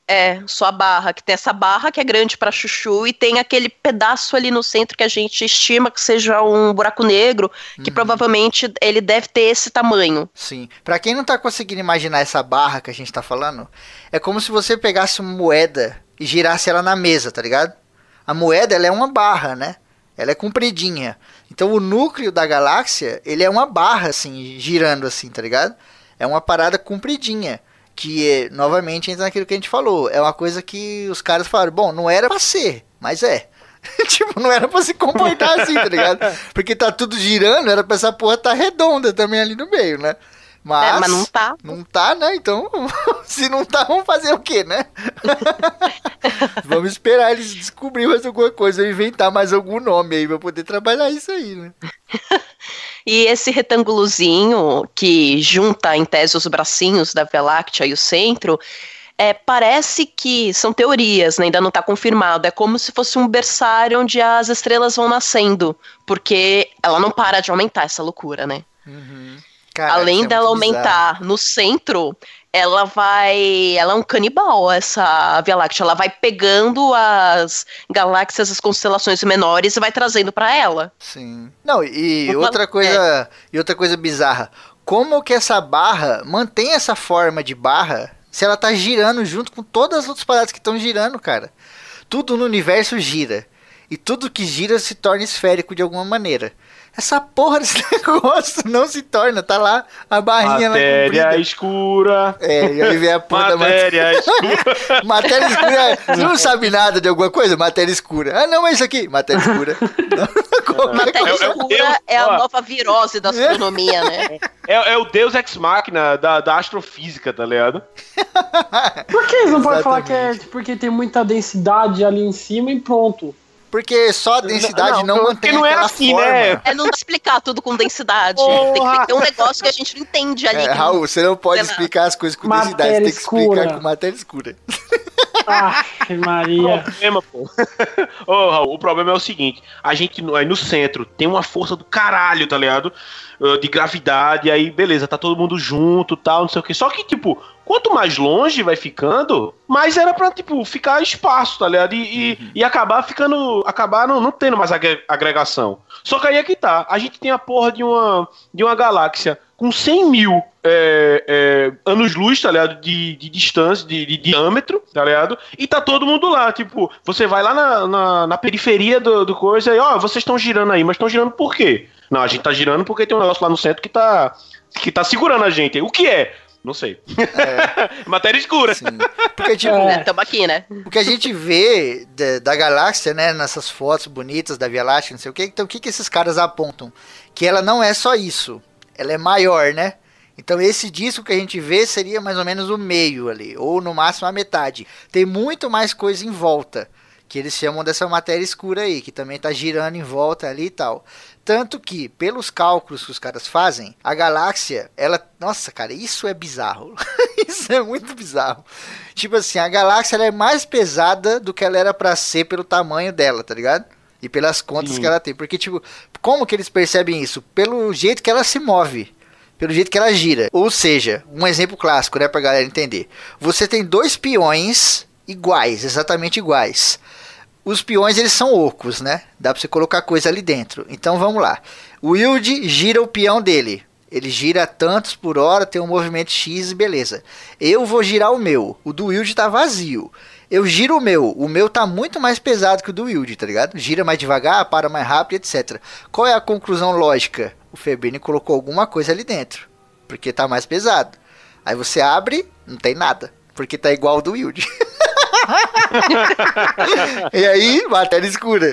É, só a barra, que tem essa barra que é grande pra chuchu e tem aquele pedaço ali no centro que a gente estima que seja um buraco negro, que uhum. provavelmente ele deve ter esse tamanho. Sim. Pra quem não tá conseguindo imaginar essa barra que a gente tá falando, é como se você pegasse uma moeda e girasse ela na mesa, tá ligado? A moeda, ela é uma barra, né? Ela é compridinha. Então o núcleo da galáxia, ele é uma barra, assim, girando assim, tá ligado? É uma parada compridinha. Que, novamente, entra naquilo que a gente falou. É uma coisa que os caras falaram, bom, não era pra ser, mas é. Tipo, não era pra se comportar assim, tá ligado? Porque tá tudo girando, era pra essa porra tá redonda também ali no meio, né? Mas, é, mas não tá. Não tá, né? Então, se não tá, vamos fazer o quê, né? Vamos esperar eles descobrirem mais alguma coisa, ou inventar mais algum nome aí pra poder trabalhar isso aí, né? E esse retângulozinho que junta, em tese, os bracinhos da Via Láctea e o centro, é, parece que são teorias, né, ainda não está confirmado. É como se fosse um berçário onde as estrelas vão nascendo, porque ela não para de aumentar, essa loucura, né? Uhum. Caraca, além é dela aumentar bizarro. No centro, ela vai... Ela é um canibal, essa Via Láctea. Ela vai pegando as galáxias, as constelações menores e vai trazendo pra ela. Sim. Não, e Uma... outra coisa, é. e outra coisa bizarra. Como que essa barra mantém essa forma de barra se ela tá girando junto com todas as outras paradas que estão girando, cara? Tudo no universo gira. E tudo que gira se torna esférico de alguma maneira. Essa porra desse negócio não se torna, tá lá a barrinha matéria lá comprida. escura. É, e aí vem a porra matéria da escura. Matéria escura. Você não sabe nada de alguma coisa? Matéria escura. Ah, não, é isso aqui. Matéria escura. Não, matéria escura é, é, é a nova virose da astronomia, né? É, é o Deus Ex Machina da, da astrofísica, tá ligado? Por que eles não podem falar que é porque tem muita densidade ali em cima e pronto? Porque só a densidade não, não mantém não aquela é assim, forma. né? É não dá pra explicar tudo com densidade. Porra. Tem que ter um negócio que a gente não entende ali. É, Raul, você não pode explicar as coisas com matéria densidade, você tem que escura. explicar com matéria escura. Ah, Maria. O problema, pô. Ô, Raul, o problema é o seguinte: a gente aí no centro tem uma força do caralho, tá ligado? De gravidade, aí beleza, tá todo mundo junto, tal, não sei o que. Só que, tipo, quanto mais longe vai ficando, mais era pra, tipo, ficar espaço, tá ligado? E, uhum. e, e acabar ficando, acabar não, não tendo mais agregação. Só que aí é que tá, a gente tem a porra de uma, de uma galáxia com cem mil é, é, anos-luz, tá ligado? De, de distância, de, de diâmetro, tá ligado? E tá todo mundo lá, tipo, você vai lá na, na, na periferia do, do coisa e, ó, vocês estão girando aí, mas estão girando por quê? Não, a gente tá girando porque tem um negócio lá no centro que tá, que tá segurando a gente. O que é? Não sei. É. Matéria escura. Sim. Porque, tipo, é, tamo aqui, né? O que a gente vê da, da galáxia, né, nessas fotos bonitas da Via Láctea, não sei o que, então o que, que esses caras apontam? Que ela não é só isso. Ela é maior, né? Então esse disco que a gente vê seria mais ou menos o meio ali, ou no máximo a metade. Tem muito mais coisa em volta, que eles chamam dessa matéria escura aí, que também tá girando em volta ali e tal. Tanto que, pelos cálculos que os caras fazem, a galáxia, ela... Nossa, cara, isso é bizarro. Isso é muito bizarro. Tipo assim, a galáxia ela é mais pesada do que ela era pra ser pelo tamanho dela, tá ligado? E pelas contas Sim. que ela tem. Porque, tipo, como que eles percebem isso? Pelo jeito que ela se move. Pelo jeito que ela gira. Ou seja, um exemplo clássico, né, pra galera entender. Você tem dois peões iguais, exatamente iguais. Os peões, eles são ocos, né? Dá pra você colocar coisa ali dentro. Então, vamos lá. O Wilde gira o peão dele. Ele gira tantos por hora, tem um movimento X e beleza. Eu vou girar o meu. O do Wilde tá vazio. Eu giro o meu. O meu tá muito mais pesado que o do Wilde, tá ligado? Gira mais devagar, para mais rápido, etcétera. Qual é a conclusão lógica? O Febrini colocou alguma coisa ali dentro. Porque tá mais pesado. Aí você abre, não tem nada. Porque tá igual ao do Wilde. E aí, matéria escura.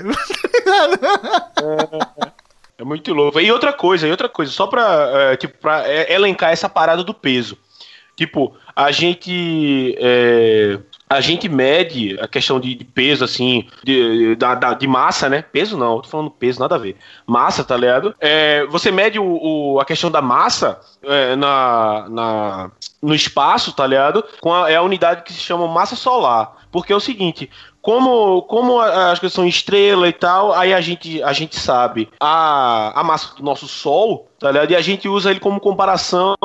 É, é muito louco. E outra coisa, e outra coisa, só pra, é, tipo, pra elencar essa parada do peso. Tipo, a gente... É, a gente mede a questão de, de peso, assim, de, de, de massa, né? Peso não, eu tô falando peso, nada a ver. Massa, tá ligado? É, você mede o, o, a questão da massa é, na, na, no espaço, tá ligado? Com a, é a unidade que se chama massa solar. Porque é o seguinte, como, como as coisas são estrela e tal, aí a gente, a gente sabe a, a massa do nosso Sol, tá ligado? E a gente usa ele como comparação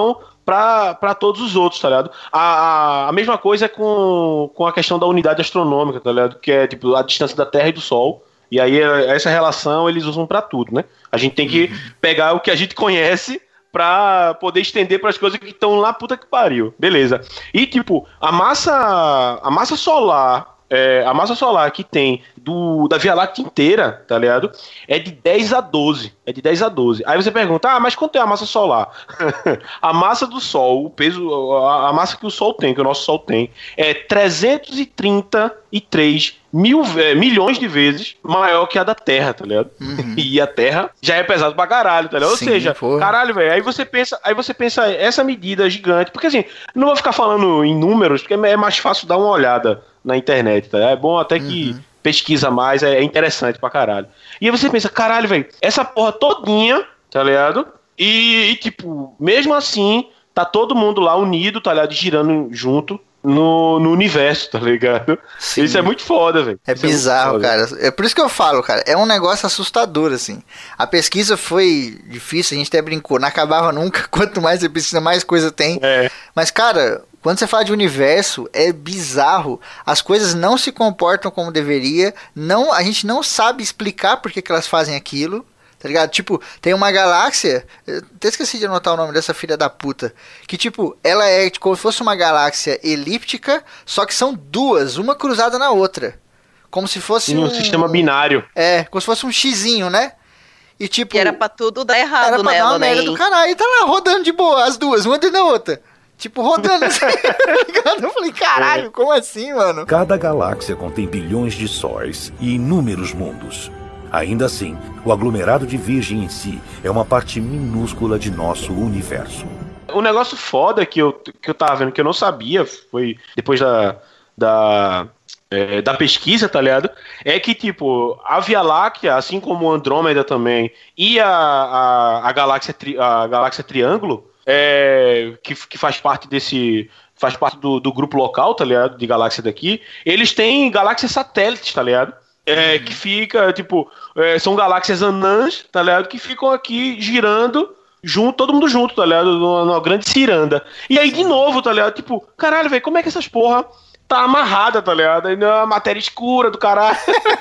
para todos os outros, tá ligado? A, a, a mesma coisa é com, com a questão da unidade astronômica, tá ligado? Que é tipo a distância da Terra e do Sol. E aí essa relação eles usam para tudo, né? A gente tem que pegar o que a gente conhece pra poder estender para as coisas que estão lá, puta que pariu. Beleza. E tipo, a massa, a massa solar, é, a massa solar que tem do, da Via Láctea inteira, tá ligado? É de dez a doze. É de dez a doze. Aí você pergunta, ah, mas quanto é a massa solar? A massa do Sol, o peso, a, a massa que o Sol tem, que o nosso Sol tem, é trezentos e trinta e três mil, é, milhões de vezes maior que a da Terra, tá ligado? Uhum. E a Terra já é pesado pra caralho, tá ligado? Sim, ou seja, porra. Caralho, velho, aí você pensa, aí você pensa essa medida gigante, porque assim, não vou ficar falando em números, porque é mais fácil dar uma olhada na internet, tá? É bom até que uhum. pesquisa mais, é interessante pra caralho. E aí você pensa, caralho, velho, essa porra todinha, tá ligado? E, e, tipo, mesmo assim, tá todo mundo lá unido, tá ligado? Girando junto no, no universo, tá ligado? Sim. Isso é muito foda, velho. É isso bizarro, é cara. É por isso que eu falo, cara, é um negócio assustador, assim. A pesquisa foi difícil, a gente até brincou, não acabava nunca, quanto mais você precisa, mais coisa tem. É. Mas, cara, quando você fala de universo, é bizarro. As coisas não se comportam como deveria. Não, a gente não sabe explicar por que, que elas fazem aquilo. Tá ligado? Tipo, tem uma galáxia. Eu até esqueci de anotar o nome dessa filha da puta. Que, tipo, ela é como se fosse uma galáxia elíptica, só que são duas, uma cruzada na outra. Como se fosse um, um sistema binário. É, como se fosse um xizinho, né? E tipo. Que era pra tudo dar errado, era pra nela, dar uma né? merda do caralho. E tá lá rodando de boa, as duas, uma dentro da outra. Tipo, rodando assim, ligado? Eu falei, caralho, como assim, mano? Cada galáxia contém bilhões de sóis e inúmeros mundos. Ainda assim, o aglomerado de Virgem em si é uma parte minúscula de nosso universo. O negócio foda que eu, que eu tava vendo, que eu não sabia, foi depois da, da, é, da pesquisa, tá ligado? É que, tipo, a Via Láctea, assim como Andrômeda também, e a, a, a, galáxia, tri, a galáxia Triângulo, é, que, que faz parte desse... faz parte do, do grupo local, tá ligado? De galáxia daqui, eles têm galáxias satélites, tá ligado? É, que fica, tipo, é, são galáxias anãs, tá ligado? Que ficam aqui girando, junto, todo mundo junto, tá ligado? Numa, numa grande ciranda. E aí, de novo, tá ligado? Tipo, caralho, velho, como é que essas porra tá amarrada, tá ligado? Aí não é uma matéria escura do caralho.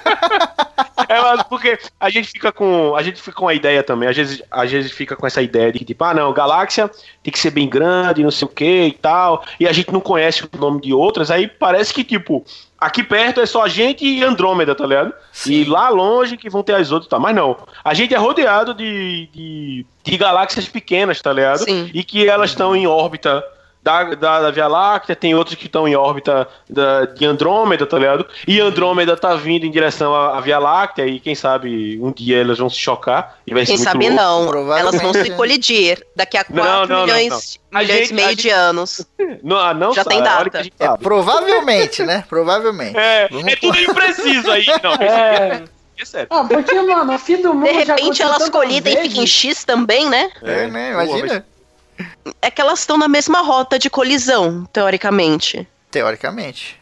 É, porque a gente fica com. A gente fica com a ideia também, às vezes, às vezes fica com essa ideia de que, tipo, ah, não, galáxia tem que ser bem grande, não sei o que e tal. E a gente não conhece o nome de outras, aí parece que, tipo. Aqui perto é só a gente e Andrômeda, tá ligado? Sim. E lá longe que vão ter as outras, tá? Mas não, a gente é rodeado de, de, de galáxias pequenas, tá ligado? Sim. E que elas estão em órbita da, da, da Via Láctea, tem outras que estão em órbita da, de Andrômeda, tá ligado? E Andrômeda tá vindo em direção à, à Via Láctea e quem sabe um dia elas vão se chocar e vai ser Quem muito sabe louco. não, elas vão se colidir daqui a quatro milhões, milhões e meio de anos. Não, não já sabe, tem data. É, provavelmente, né? Provavelmente. É, é tudo impreciso aí. Não, É. É sério. Ah, porque, mano, o fim do mundo De já repente aconteceu elas tantas colidem e vezes. ficam em X também, né? É, né? Imagina. É que elas estão na mesma rota de colisão, teoricamente. Teoricamente.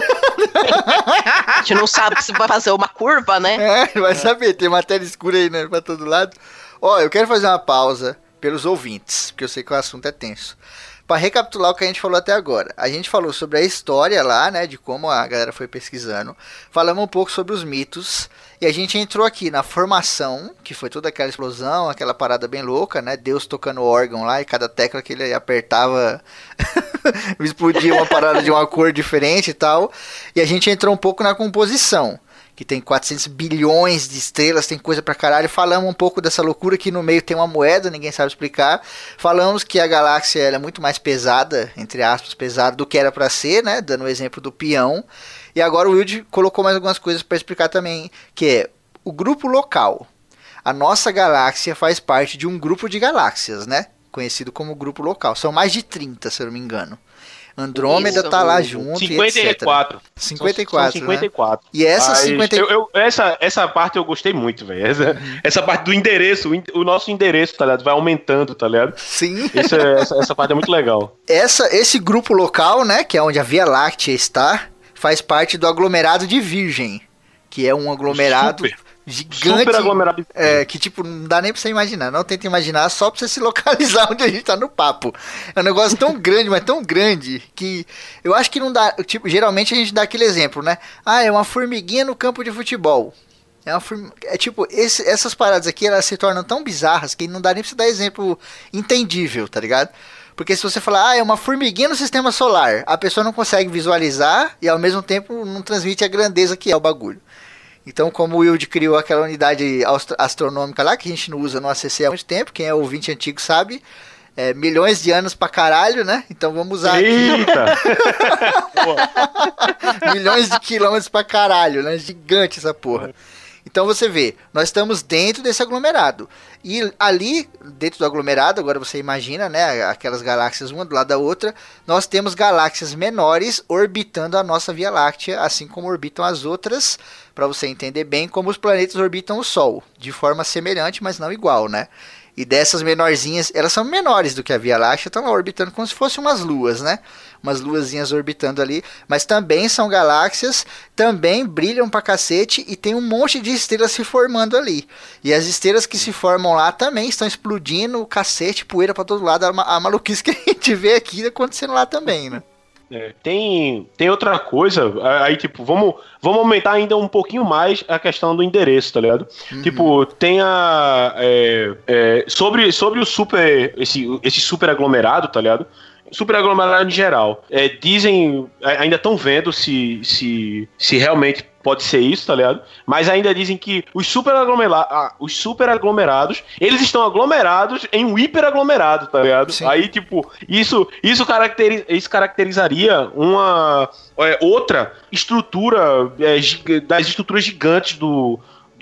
A gente não sabe se vai fazer uma curva, né? É, vai saber, tem matéria escura aí, né, pra todo lado. Ó, eu quero fazer uma pausa pelos ouvintes, porque eu sei que o assunto é tenso. Pra recapitular o que a gente falou até agora. A gente falou sobre a história lá, né, de como a galera foi pesquisando. Falamos um pouco sobre os mitos. E a gente entrou aqui na formação, que foi toda aquela explosão, aquela parada bem louca, né? Deus tocando órgão lá e cada tecla que ele apertava explodia uma parada de uma cor diferente e tal. E a gente entrou um pouco na composição, que tem quatrocentos bilhões de estrelas, tem coisa pra caralho. Falamos um pouco dessa loucura que no meio tem uma moeda, ninguém sabe explicar. Falamos que a galáxia ela é muito mais pesada, entre aspas, pesada do que era pra ser, né? Dando o exemplo do peão. E agora o Wilde colocou mais algumas coisas para explicar também, que é o grupo local. A nossa galáxia faz parte de um grupo de galáxias, né? Conhecido como grupo local. São mais de trinta, se eu não me engano. Andrômeda Isso, tá lá junto cinquenta e quatro. E cinquenta e quatro, São cinquenta e quatro. Né? E essa, Mas cinquenta... eu, eu, essa, essa parte eu gostei muito, velho. Essa, essa parte do endereço, o, o nosso endereço, tá ligado? Vai aumentando, tá ligado? Sim. Essa, essa, essa parte é muito legal. Essa, esse grupo local, né? Que é onde a Via Láctea está, faz parte do aglomerado de Virgem, que é um aglomerado Super. gigante. Super aglomerado. É, que tipo, não dá nem pra você imaginar. Não tenta imaginar, só pra você se localizar onde a gente tá no papo. É um negócio tão grande, mas tão grande, que eu acho que não dá. Tipo, geralmente a gente dá aquele exemplo, né? Ah, é uma formiguinha no campo de futebol. É, uma form... é tipo, esse, essas paradas aqui, elas se tornam tão bizarras que não dá nem pra você dar exemplo entendível, tá ligado? Porque se você falar, ah, é uma formiguinha no sistema solar, a pessoa não consegue visualizar e ao mesmo tempo não transmite a grandeza que é o bagulho. Então, como o Wilde criou aquela unidade astronômica lá, que a gente não usa no A C C há muito tempo, quem é ouvinte antigo sabe, é milhões de anos pra caralho, né? Então vamos usar Eita! aqui milhões de quilômetros pra caralho, né? Gigante essa porra. Então você vê, nós estamos dentro desse aglomerado. E ali, dentro do aglomerado, agora você imagina, né? Aquelas galáxias uma do lado da outra, nós temos galáxias menores orbitando a nossa Via Láctea, assim como orbitam as outras, para você entender bem como os planetas orbitam o Sol, de forma semelhante, mas não igual, né? E dessas menorzinhas, elas são menores do que a Via Láctea, estão lá orbitando como se fossem umas luas, né? Umas luazinhas orbitando ali, mas também são galáxias, também brilham pra cacete e tem um monte de estrelas se formando ali. E as estrelas que se formam lá também estão explodindo, cacete, poeira pra todo lado, a, ma- a maluquice que a gente vê aqui acontecendo lá também, né? É, tem, tem outra coisa, aí tipo, vamos, vamos aumentar ainda um pouquinho mais a questão do endereço, tá ligado? Uhum. Tipo, tem a... É, é, sobre, sobre o super, esse, esse super aglomerado, tá ligado? Super aglomerado em geral. É, dizem, ainda estão vendo se, se, se realmente pode ser isso, tá ligado? Mas ainda dizem que os super, aglomera- ah, os super aglomerados, eles estão aglomerados em um hiper aglomerado, tá ligado? Sim. Aí, tipo, isso, isso, caracteri- isso caracterizaria uma é, outra estrutura é, gig- das estruturas gigantes do,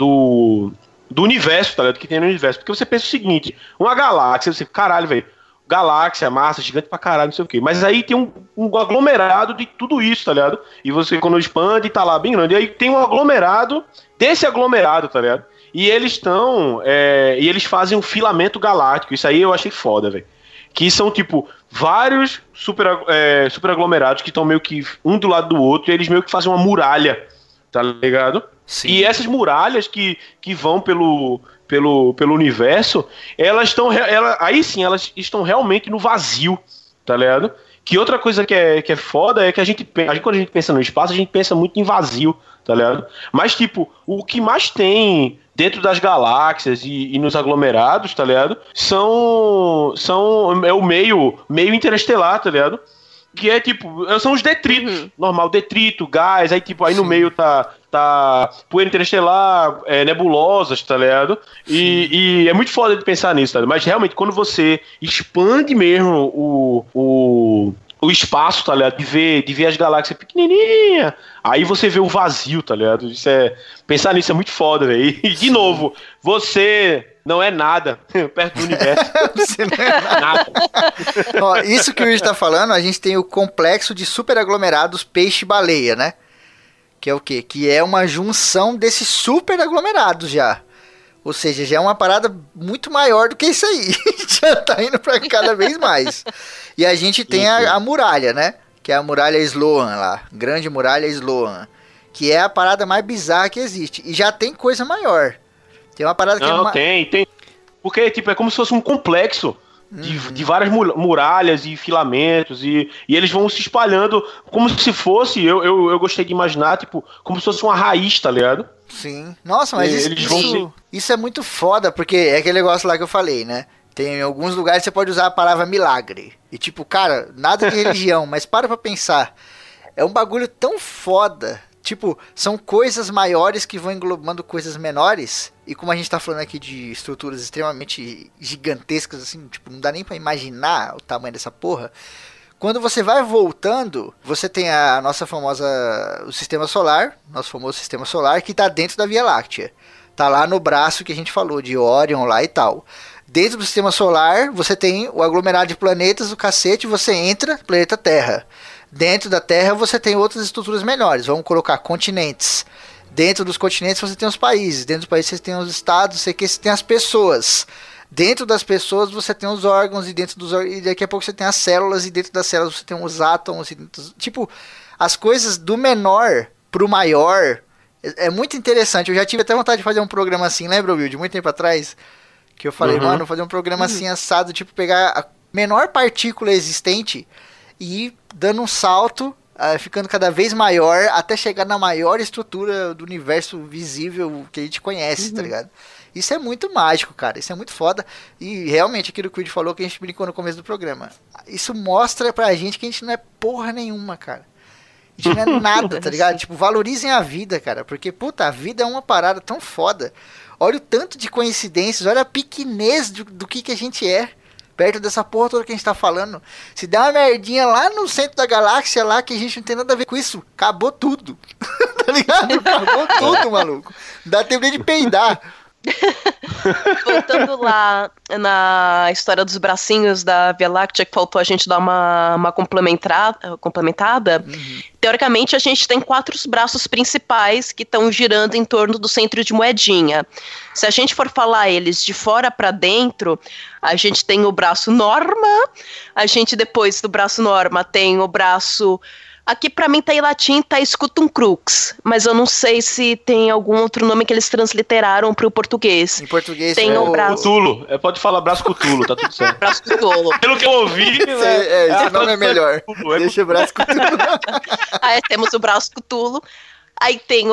do, do universo, tá ligado? Que tem no universo. Porque você pensa o seguinte, uma galáxia, você, caralho, velho, galáxia, massa, gigante pra caralho, não sei o quê. Mas aí tem um, um aglomerado de tudo isso, tá ligado? E você, quando expande, tá lá bem grande. E aí tem um aglomerado desse aglomerado, tá ligado? E eles estão... É, e eles fazem um filamento galáctico. Isso aí eu achei foda, velho. Que são, tipo, vários super, é, super aglomerados que estão meio que um do lado do outro. E eles meio que fazem uma muralha, tá ligado? Sim. E essas muralhas que, que vão pelo... Pelo, pelo universo, elas estão. Ela, aí sim, elas estão realmente no vazio, tá ligado? Que outra coisa que é, que é foda é que a gente, a gente, quando a gente pensa no espaço, a gente pensa muito em vazio, tá ligado? Mas, tipo, o que mais tem dentro das galáxias e, e nos aglomerados, tá ligado? São. são é o meio, meio interestelar, tá ligado? Que é tipo, são os detritos, uhum. normal, detrito, gás, aí tipo, aí sim. no meio tá, tá poeira interestelar, é, nebulosas, tá ligado? E, e é muito foda de pensar nisso, tá ligado? Mas realmente, quando você expande mesmo o, o, o espaço, tá ligado? De ver, de ver as galáxias pequenininhas, aí você vê o vazio, tá ligado? Isso é, pensar nisso é muito foda, velho. E de novo, você... não é nada perto do universo. Você não é nada. Ó, isso que o Luiz tá falando, a gente tem o complexo de superaglomerados peixe-baleia, né? Que é o quê? Que é uma junção desses superaglomerados já. Ou seja, já é uma parada muito maior do que isso aí. Já tá indo pra cada vez mais. E a gente tem a, a muralha, né? Que é a muralha Sloan lá. Grande muralha Sloan. Que é a parada mais bizarra que existe. E já tem coisa maior. Tem uma parada que Não, é uma... tem, tem. Porque, tipo, é como se fosse um complexo de, uhum. de várias muralhas e filamentos, e, e eles vão se espalhando como se fosse, eu, eu, eu gostei de imaginar, tipo, como se fosse uma raiz, tá ligado? Sim. Nossa, mas isso, eles isso, vão se... isso é muito foda, porque é aquele negócio lá que eu falei, né? Tem em alguns lugares você pode usar a palavra milagre. E tipo, cara, nada de religião, mas para pra pensar. É um bagulho tão foda. Tipo, são coisas maiores que vão englobando coisas menores. E como a gente tá falando aqui de estruturas extremamente gigantescas, assim, tipo, não dá nem pra imaginar o tamanho dessa porra. Quando você vai voltando, você tem a nossa famosa, o sistema solar, nosso famoso sistema solar, que tá dentro da Via Láctea. Tá lá no braço que a gente falou, de Orion lá e tal. Dentro do sistema solar, você tem o aglomerado de planetas, o cacete, você entra, planeta Terra. Dentro da Terra você tem outras estruturas menores, vamos colocar continentes. Dentro dos continentes você tem os países, dentro dos países você tem os estados, você tem as pessoas. Dentro das pessoas você tem os órgãos, e dentro dos e daqui a pouco você tem as células, e dentro das células você tem os átomos. E dentro, tipo, as coisas do menor pro maior é, é muito interessante. Eu já tive até vontade de fazer um programa assim, lembra, Will? De muito tempo atrás? Que eu falei, uhum. mano, fazer um programa assim assado, tipo, pegar a menor partícula existente e ir dando um salto, uh, ficando cada vez maior, até chegar na maior estrutura do universo visível que a gente conhece, uhum. tá ligado? Isso é muito mágico, cara, isso é muito foda. E realmente, aquilo que o Quid falou, que a gente brincou no começo do programa, isso mostra pra gente que a gente não é porra nenhuma, cara. A gente não é nada, tá ligado? Tipo, valorizem a vida, cara, porque, puta, a vida é uma parada tão foda. Olha o tanto de coincidências, olha a pequenez do, do que, que a gente é, perto dessa porra toda que a gente tá falando. Se der uma merdinha lá no centro da galáxia, lá que a gente não tem nada a ver com isso, acabou tudo. Tá ligado? Acabou tudo, maluco. Não dá tempo nem de peidar. Voltando lá na história dos bracinhos da Via Láctea, que faltou a gente dar uma, uma complementada, complementada uhum. teoricamente a gente tem quatro braços principais que estão girando em torno do centro de moedinha. Se a gente for falar eles de fora para dentro, a gente tem o braço Norma, a gente depois do braço Norma tem o braço... Aqui pra mim tá em latim, tá Scutum Crux, mas eu não sei se tem algum outro nome que eles transliteraram pro português. Em português tem é o braço Cutulo, é, pode falar braço Cutulo, tá tudo certo. Braço Cutulo. Pelo que eu ouvi, né, é, esse é, nome é melhor. Cutulo, é Deixa o braço Cutulo. Aí temos o braço Cutulo. Aí tem o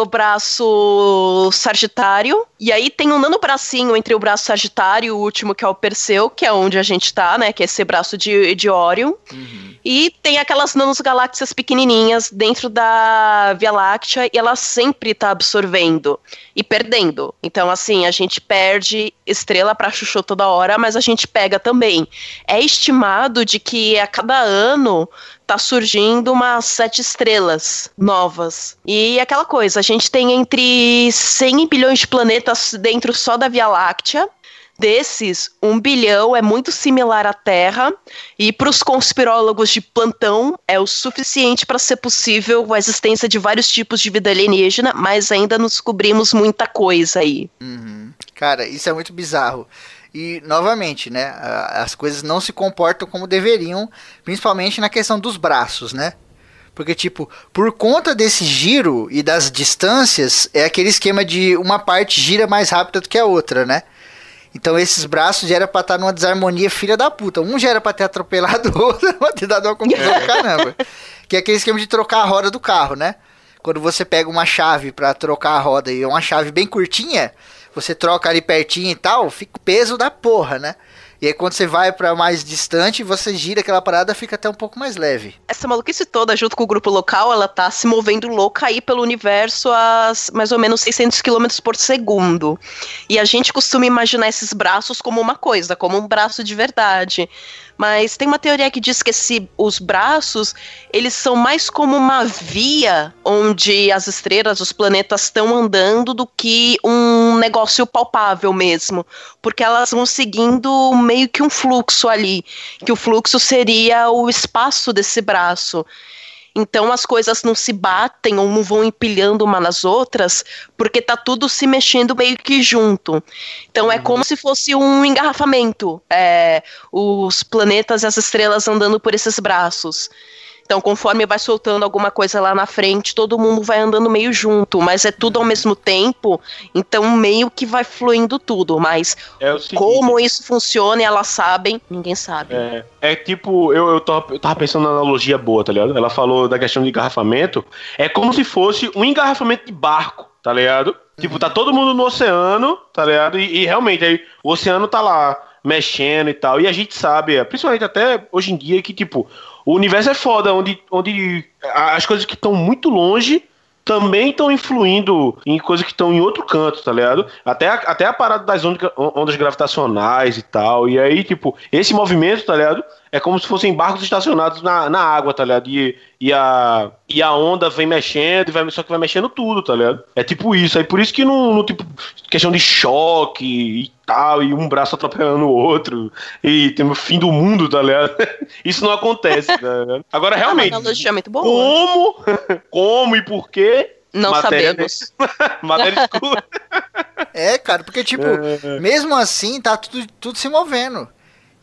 braço Sagitário, e aí tem um nanobracinho entre o braço Sagitário e o último, que é o Perseu, que é onde a gente tá, né, que é esse braço de, de Órion. Uhum. E tem aquelas nanogaláxias pequenininhas dentro da Via Láctea, e ela sempre tá absorvendo e perdendo. Então, assim, a gente perde estrela pra chuchu toda hora, mas a gente pega também. É estimado de que a cada ano... tá surgindo umas sete estrelas novas. E aquela coisa, a gente tem entre cem bilhões de planetas dentro só da Via Láctea. Desses, um bilhão é muito similar à Terra, e para os conspirólogos de plantão é o suficiente para ser possível a existência de vários tipos de vida alienígena, mas ainda não descobrimos muita coisa aí. Uhum. Cara, isso é muito bizarro. E, novamente, né, as coisas não se comportam como deveriam, principalmente na questão dos braços, né? Porque, tipo, por conta desse giro e das distâncias, é aquele esquema de uma parte gira mais rápido do que a outra, né? Então esses braços já era pra estar numa desarmonia filha da puta. Um já era pra ter atropelado o outro, pra ter dado uma confusão do caramba. Que é aquele esquema de trocar a roda do carro, né? Quando você pega uma chave pra trocar a roda e é uma chave bem curtinha... Você troca ali pertinho e tal, fica o peso da porra, né? E aí quando você vai pra mais distante, você gira aquela parada, fica até um pouco mais leve. Essa maluquice toda, junto com o grupo local, ela tá se movendo louca aí pelo universo a mais ou menos seiscentos quilômetros por segundo. E a gente costuma imaginar esses braços como uma coisa, como um braço de verdade. Mas tem uma teoria que diz que esse, os braços, eles são mais como uma via onde as estrelas, os planetas estão andando do que um negócio palpável mesmo. Porque elas vão seguindo meio que um fluxo ali, que o fluxo seria o espaço desse braço. Então as coisas não se batem ou não vão empilhando uma nas outras, porque tá tudo se mexendo meio que junto. Então é como se fosse um engarrafamento, é, os planetas e as estrelas andando por esses braços. Então, conforme vai soltando alguma coisa lá na frente, todo mundo vai andando meio junto, mas é tudo ao mesmo tempo, então meio que vai fluindo tudo, mas é o seguinte, como isso funciona e elas sabem, ninguém sabe. É, é tipo, eu, eu, tava, eu tava pensando na analogia boa, tá ligado? Ela falou da questão de engarrafamento, é como se fosse um engarrafamento de barco, tá ligado? Uhum. Tipo, tá todo mundo no oceano, tá ligado? E, e realmente, aí o oceano tá lá, mexendo e tal, e a gente sabe, principalmente até hoje em dia, que tipo... O universo é foda, onde, onde as coisas que estão muito longe também estão influindo em coisas que estão em outro canto, tá ligado? Até a, até a parada das ondas, ondas gravitacionais e tal. E aí, tipo, esse movimento, tá ligado? É como se fossem barcos estacionados na, na água, tá ligado? E, e, a, e a onda vem mexendo, e vai, só que vai mexendo tudo, tá ligado? É tipo isso. Aí por isso que no, no tipo, questão de choque e tal, e um braço atropelando o outro, e tem o fim do mundo, tá ligado? Isso não acontece, tá ligado? Agora, realmente, ah, mas é muito boa. como, como e por quê? Não Matéria sabemos. Matéria escura. É, cara, porque, tipo, mesmo assim, tá tudo, tudo se movendo.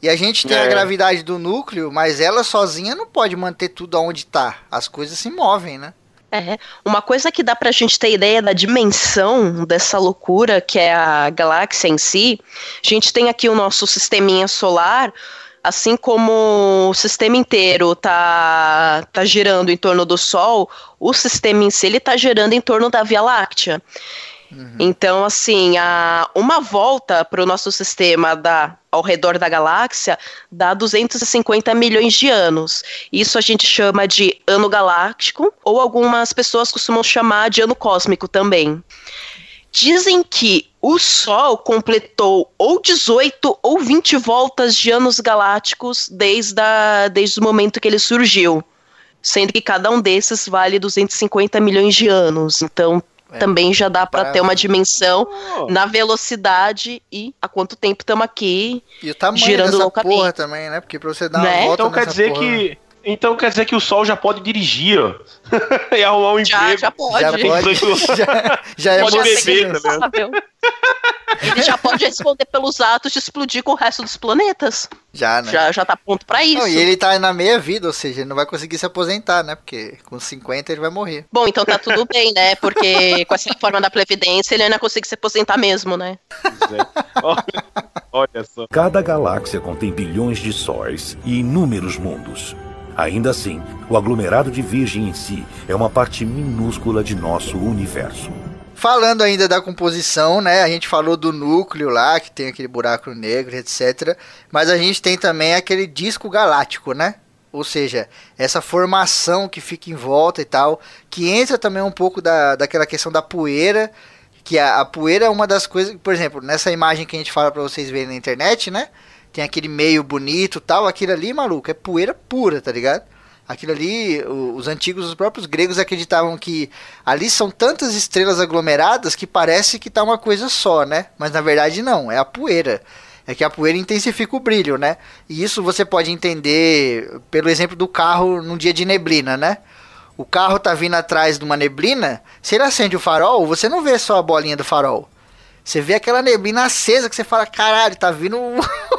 E a gente tem É. a gravidade do núcleo, mas ela sozinha não pode manter tudo onde tá. As coisas se movem, né? É, uma coisa que dá pra gente ter ideia da dimensão dessa loucura que é a galáxia em si, a gente tem aqui o nosso sisteminha solar, assim como o sistema inteiro tá, tá girando em torno do Sol, o sistema em si ele tá girando em torno da Via Láctea. Uhum. Então, assim, a, uma volta para o nosso sistema dá, ao redor da galáxia dá duzentos e cinquenta milhões de anos. Isso a gente chama de ano galáctico, ou algumas pessoas costumam chamar de ano cósmico também. Dizem que o Sol completou ou dezoito ou vinte voltas de anos galácticos desde, a, desde o momento que ele surgiu, sendo que cada um desses vale duzentos e cinquenta milhões de anos. Então, É, também já dá para ter uma dimensão oh. na velocidade e há quanto tempo estamos aqui e o tamanho girando dessa loucamente. Porra também, né? Porque para você dar né? uma volta então quer dizer porra... que então quer dizer que o Sol já pode dirigir, ó. E arrumar um já, emprego. Já pode. Já pode. já, já é pode beber, tá Ele já pode responder pelos atos de explodir com o resto dos planetas. Já, né? Já, já tá pronto pra isso. Não, e ele tá na meia vida, ou seja, ele não vai conseguir se aposentar, né? Porque com cinquenta ele vai morrer. Bom, então tá tudo bem, né? Porque com essa reforma da Previdência ele ainda consegue se aposentar mesmo, né? Olha, olha só. Cada galáxia contém bilhões de sóis e inúmeros mundos. Ainda assim, o aglomerado de Virgem em si é uma parte minúscula de nosso universo. Falando ainda da composição, né? A gente falou do núcleo lá, que tem aquele buraco negro, etcétera. Mas a gente tem também aquele disco galáctico, né? Ou seja, essa formação que fica em volta e tal, que entra também um pouco da, daquela questão da poeira, que a, a poeira é uma das coisas, por exemplo, nessa imagem que a gente fala pra vocês verem na internet, né? Tem aquele meio bonito e tal, aquilo ali, maluco, é poeira pura, tá ligado? Aquilo ali, os antigos, os próprios gregos acreditavam que ali são tantas estrelas aglomeradas que parece que tá uma coisa só, né? Mas na verdade não, é a poeira. É que a poeira intensifica o brilho, né? E isso você pode entender pelo exemplo do carro num dia de neblina, né? O carro tá vindo atrás de uma neblina, se ele acende o farol, você não vê só a bolinha do farol. Você vê aquela neblina acesa que você fala, caralho, tá vindo um...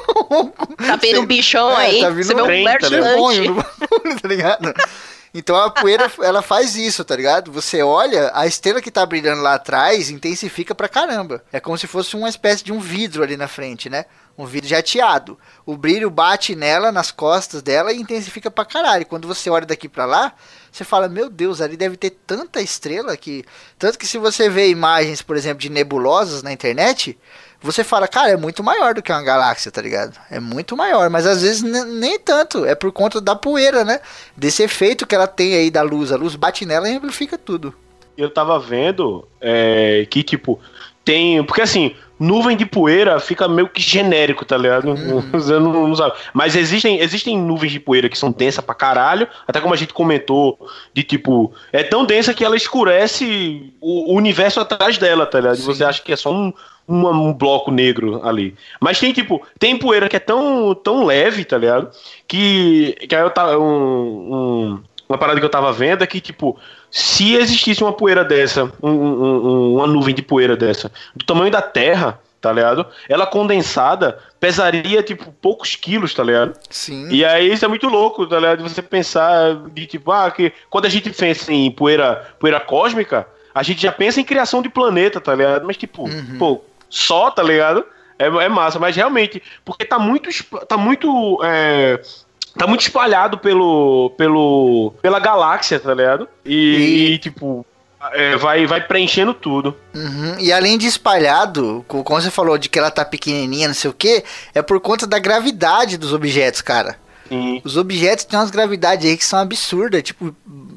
Tá vindo um bichão é, aí, tá vindo você vê um trenta, demônio, tá ligado? Então a poeira, ela faz isso, tá ligado? Você olha, a estrela que tá brilhando lá atrás intensifica pra caramba. É como se fosse uma espécie de um vidro ali na frente, né? Um vidro jateado. O brilho bate nela, nas costas dela e intensifica pra caralho. Quando você olha daqui pra lá, você fala, meu Deus, ali deve ter tanta estrela que... Tanto que se você vê imagens, por exemplo, de nebulosas na internet, você fala, cara, é muito maior do que uma galáxia, tá ligado? É muito maior, mas às vezes nem tanto. É por conta da poeira, né? Desse efeito que ela tem aí da luz. A luz bate nela e amplifica tudo. Eu tava vendo é, que, tipo, tem... Porque, assim, nuvem de poeira fica meio que genérico, tá ligado? Uhum. Você não, não sabe. Mas existem, existem nuvens de poeira que são densas pra caralho, até como a gente comentou, de, tipo, é tão densa que ela escurece o, o universo atrás dela, tá ligado? E você acha que é só um... Um, um bloco negro ali. Mas tem, tipo, tem poeira que é tão, tão leve, tá ligado? Que, que aí eu tava. Um, um, uma parada que eu tava vendo é que, tipo, se existisse uma poeira dessa, um, um, uma nuvem de poeira dessa, do tamanho da Terra, tá ligado? Ela condensada pesaria, tipo, poucos quilos, tá ligado? Sim. E aí isso é muito louco, tá ligado? De você pensar de, tipo, ah, que quando a gente pensa em poeira, poeira cósmica, a gente já pensa em criação de planeta, tá ligado? Mas, tipo, uhum. pô, só, tá ligado? É, é massa, mas realmente, porque tá muito, tá muito, é, tá muito espalhado pelo, pelo, pela galáxia, tá ligado? E, e... e tipo, é, vai, vai preenchendo tudo. Uhum. E além de espalhado, como você falou, de que ela tá pequenininha, não sei o que, é por conta da gravidade dos objetos, cara. Sim. Os objetos têm umas gravidades aí que são absurdas, tipo,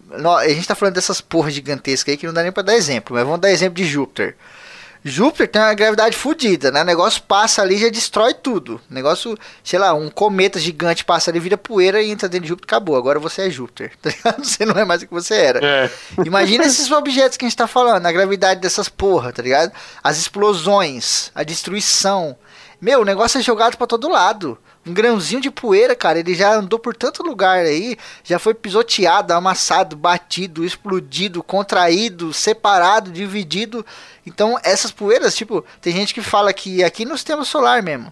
a gente tá falando dessas porras gigantescas aí que não dá nem pra dar exemplo, mas vamos dar exemplo de Júpiter. Júpiter tem uma gravidade fodida, né? O negócio passa ali e já destrói tudo. O negócio, sei lá, um cometa gigante passa ali, vira poeira e entra dentro de Júpiter, acabou. Agora você é Júpiter, tá ligado? Você não é mais o que você era. É. Imagina esses objetos que a gente tá falando, a gravidade dessas porra, tá ligado? As explosões, a destruição. Meu, o negócio é jogado pra todo lado. Um grãozinho de poeira, cara, ele já andou por tanto lugar aí, já foi pisoteado, amassado, batido, explodido, contraído, separado, dividido. Então, essas poeiras, tipo, tem gente que fala que aqui no sistema solar mesmo,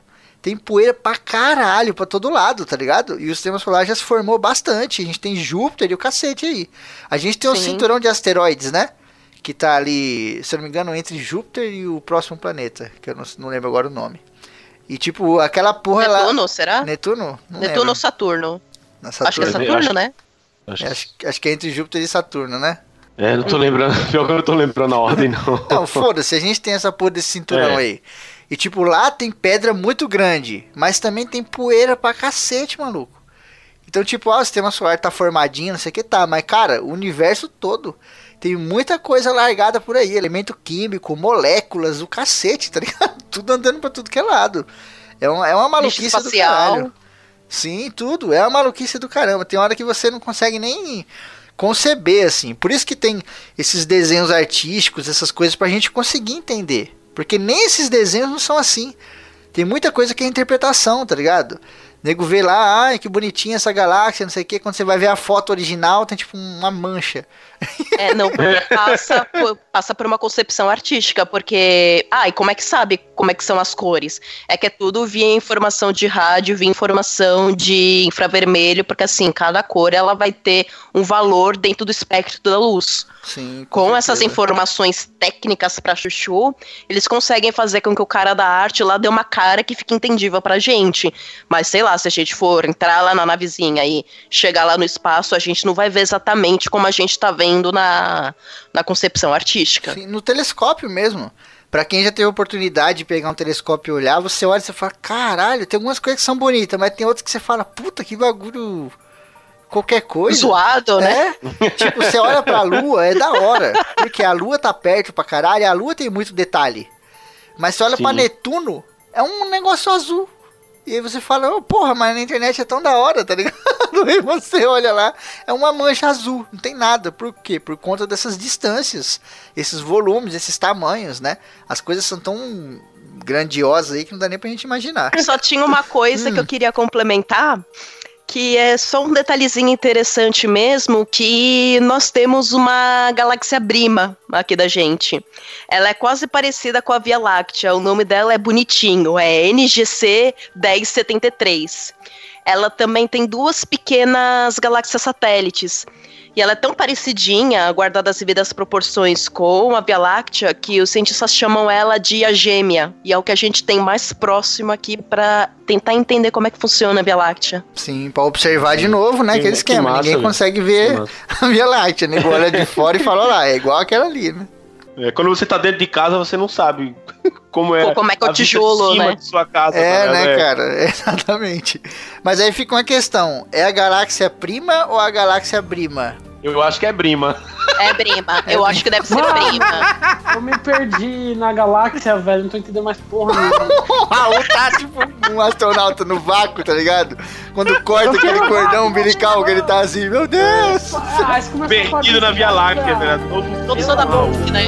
tem poeira pra caralho, pra todo lado, tá ligado? E o sistema solar já se formou bastante. A gente tem Júpiter e o cacete aí. A gente tem um Sim. cinturão de asteroides, né? Que tá ali, se eu não me engano, entre Júpiter e o próximo planeta, que eu não, não lembro agora o nome. E tipo, aquela porra lá... Netuno, será? Netuno? Não Netuno lembro. ou Saturno? Na Acho que é Saturno. Saturno, Acho- né? Acho É, Acho, acho que é entre Júpiter e Saturno, né? É, não tô lembrando. Pior que eu não tô lembrando a ordem, não. Não, foda-se, a gente tem essa porra desse cinturão É. aí. E tipo, lá tem pedra muito grande, mas também tem poeira pra cacete, maluco. Então, tipo, ah, o sistema solar tá formadinho, não sei o que tá, mas cara, o universo todo tem muita coisa largada por aí, elemento químico, moléculas, o cacete, tá ligado? Tudo andando pra tudo que é lado. É uma, é uma maluquice do espacial. caralho. Sim, tudo. É uma maluquice do caramba. Tem hora que você não consegue nem conceber, assim. Por isso que tem esses desenhos artísticos, essas coisas pra gente conseguir entender. Porque nem esses desenhos não são assim. Tem muita coisa que é interpretação, tá ligado? O nego vê lá, ai, que bonitinha essa galáxia, não sei o que. Quando você vai ver a foto original, tem tipo uma mancha. É, não, passa por, passa por uma concepção artística, porque... Ah, e como é que sabe como é que são as cores? É que é tudo via informação de rádio, via informação de infravermelho, porque assim, cada cor ela vai ter um valor dentro do espectro da luz. Sim, Com certeza. essas informações técnicas pra chuchu, eles conseguem fazer com que o cara da arte lá dê uma cara que fique entendível pra gente. Mas sei lá, se a gente for entrar lá na navezinha e chegar lá no espaço, a gente não vai ver exatamente como a gente tá vendo na, na concepção artística. Sim, no telescópio mesmo. Pra quem já teve a oportunidade de pegar um telescópio e olhar, você olha e você fala, caralho, tem algumas coisas que são bonitas, mas tem outras que você fala, puta, que bagulho... Qualquer coisa. Zoado, né? É, tipo, você olha pra lua, é da hora. Porque a lua tá perto pra caralho, e a lua tem muito detalhe. Mas você olha Sim. pra Netuno, é um negócio azul. E aí você fala, oh, porra, mas na internet é tão da hora, tá ligado? E você olha lá, é uma mancha azul, não tem nada. Por quê? Por conta dessas distâncias, esses volumes, esses tamanhos, né? As coisas são tão grandiosas aí que não dá nem pra gente imaginar. Só tinha uma coisa que eu queria complementar, que é só um detalhezinho interessante mesmo, que nós temos uma galáxia prima aqui da gente. Ela é quase parecida com a Via Láctea, o nome dela é bonitinho, é N G C dez setenta e três. Ela também tem duas pequenas galáxias satélites. E ela é tão parecidinha, guardada as devidas proporções com a Via Láctea, que os cientistas chamam ela de a gêmea. E é o que a gente tem mais próximo aqui pra tentar entender como é que funciona a Via Láctea. Sim, pra observar de novo, né? Que- Aquele que esquema. massa, Ninguém velho. consegue Que ver massa. a Via Láctea, né? Olha de fora e fala, olha lá, é igual aquela ali, né? É, quando você tá dentro de casa, você não sabe como é, Pô, como é que é o a vista tijolo, de cima né? de sua casa. É, tá ligado? né, É. cara? Exatamente. Mas aí fica uma questão: é a galáxia prima ou a galáxia brima? Eu acho que é Brima. É Brima, eu acho que deve ser Mano. Brima. Eu me perdi na galáxia, velho. Não tô entendendo mais porra nenhuma. O Raul tá tipo um astronauta no vácuo, tá ligado? Quando corta aquele cordão umbilical que ele tá assim, meu Deus! Ah, isso começou a Perdido na Via Láctea, velho. né? Todo, Todo só da boca, né?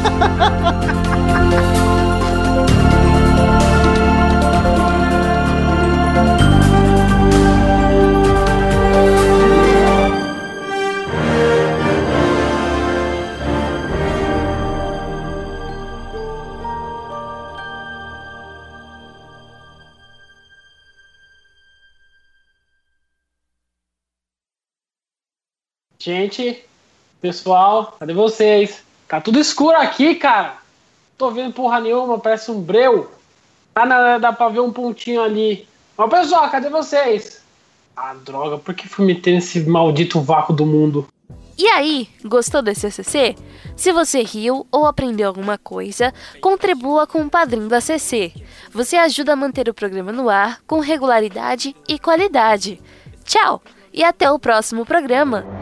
Gente, pessoal, cadê vocês? Tá tudo escuro aqui, cara. Tô vendo porra nenhuma, parece um breu. Ah, não, dá pra ver um pontinho ali. Mas, pessoal, cadê vocês? Ah, droga, por que fui meter nesse maldito vácuo do mundo? E aí, gostou desse A C C? Se você riu ou aprendeu alguma coisa, contribua com o padrinho do A C C. Você ajuda a manter o programa no ar com regularidade e qualidade. Tchau e até o próximo programa.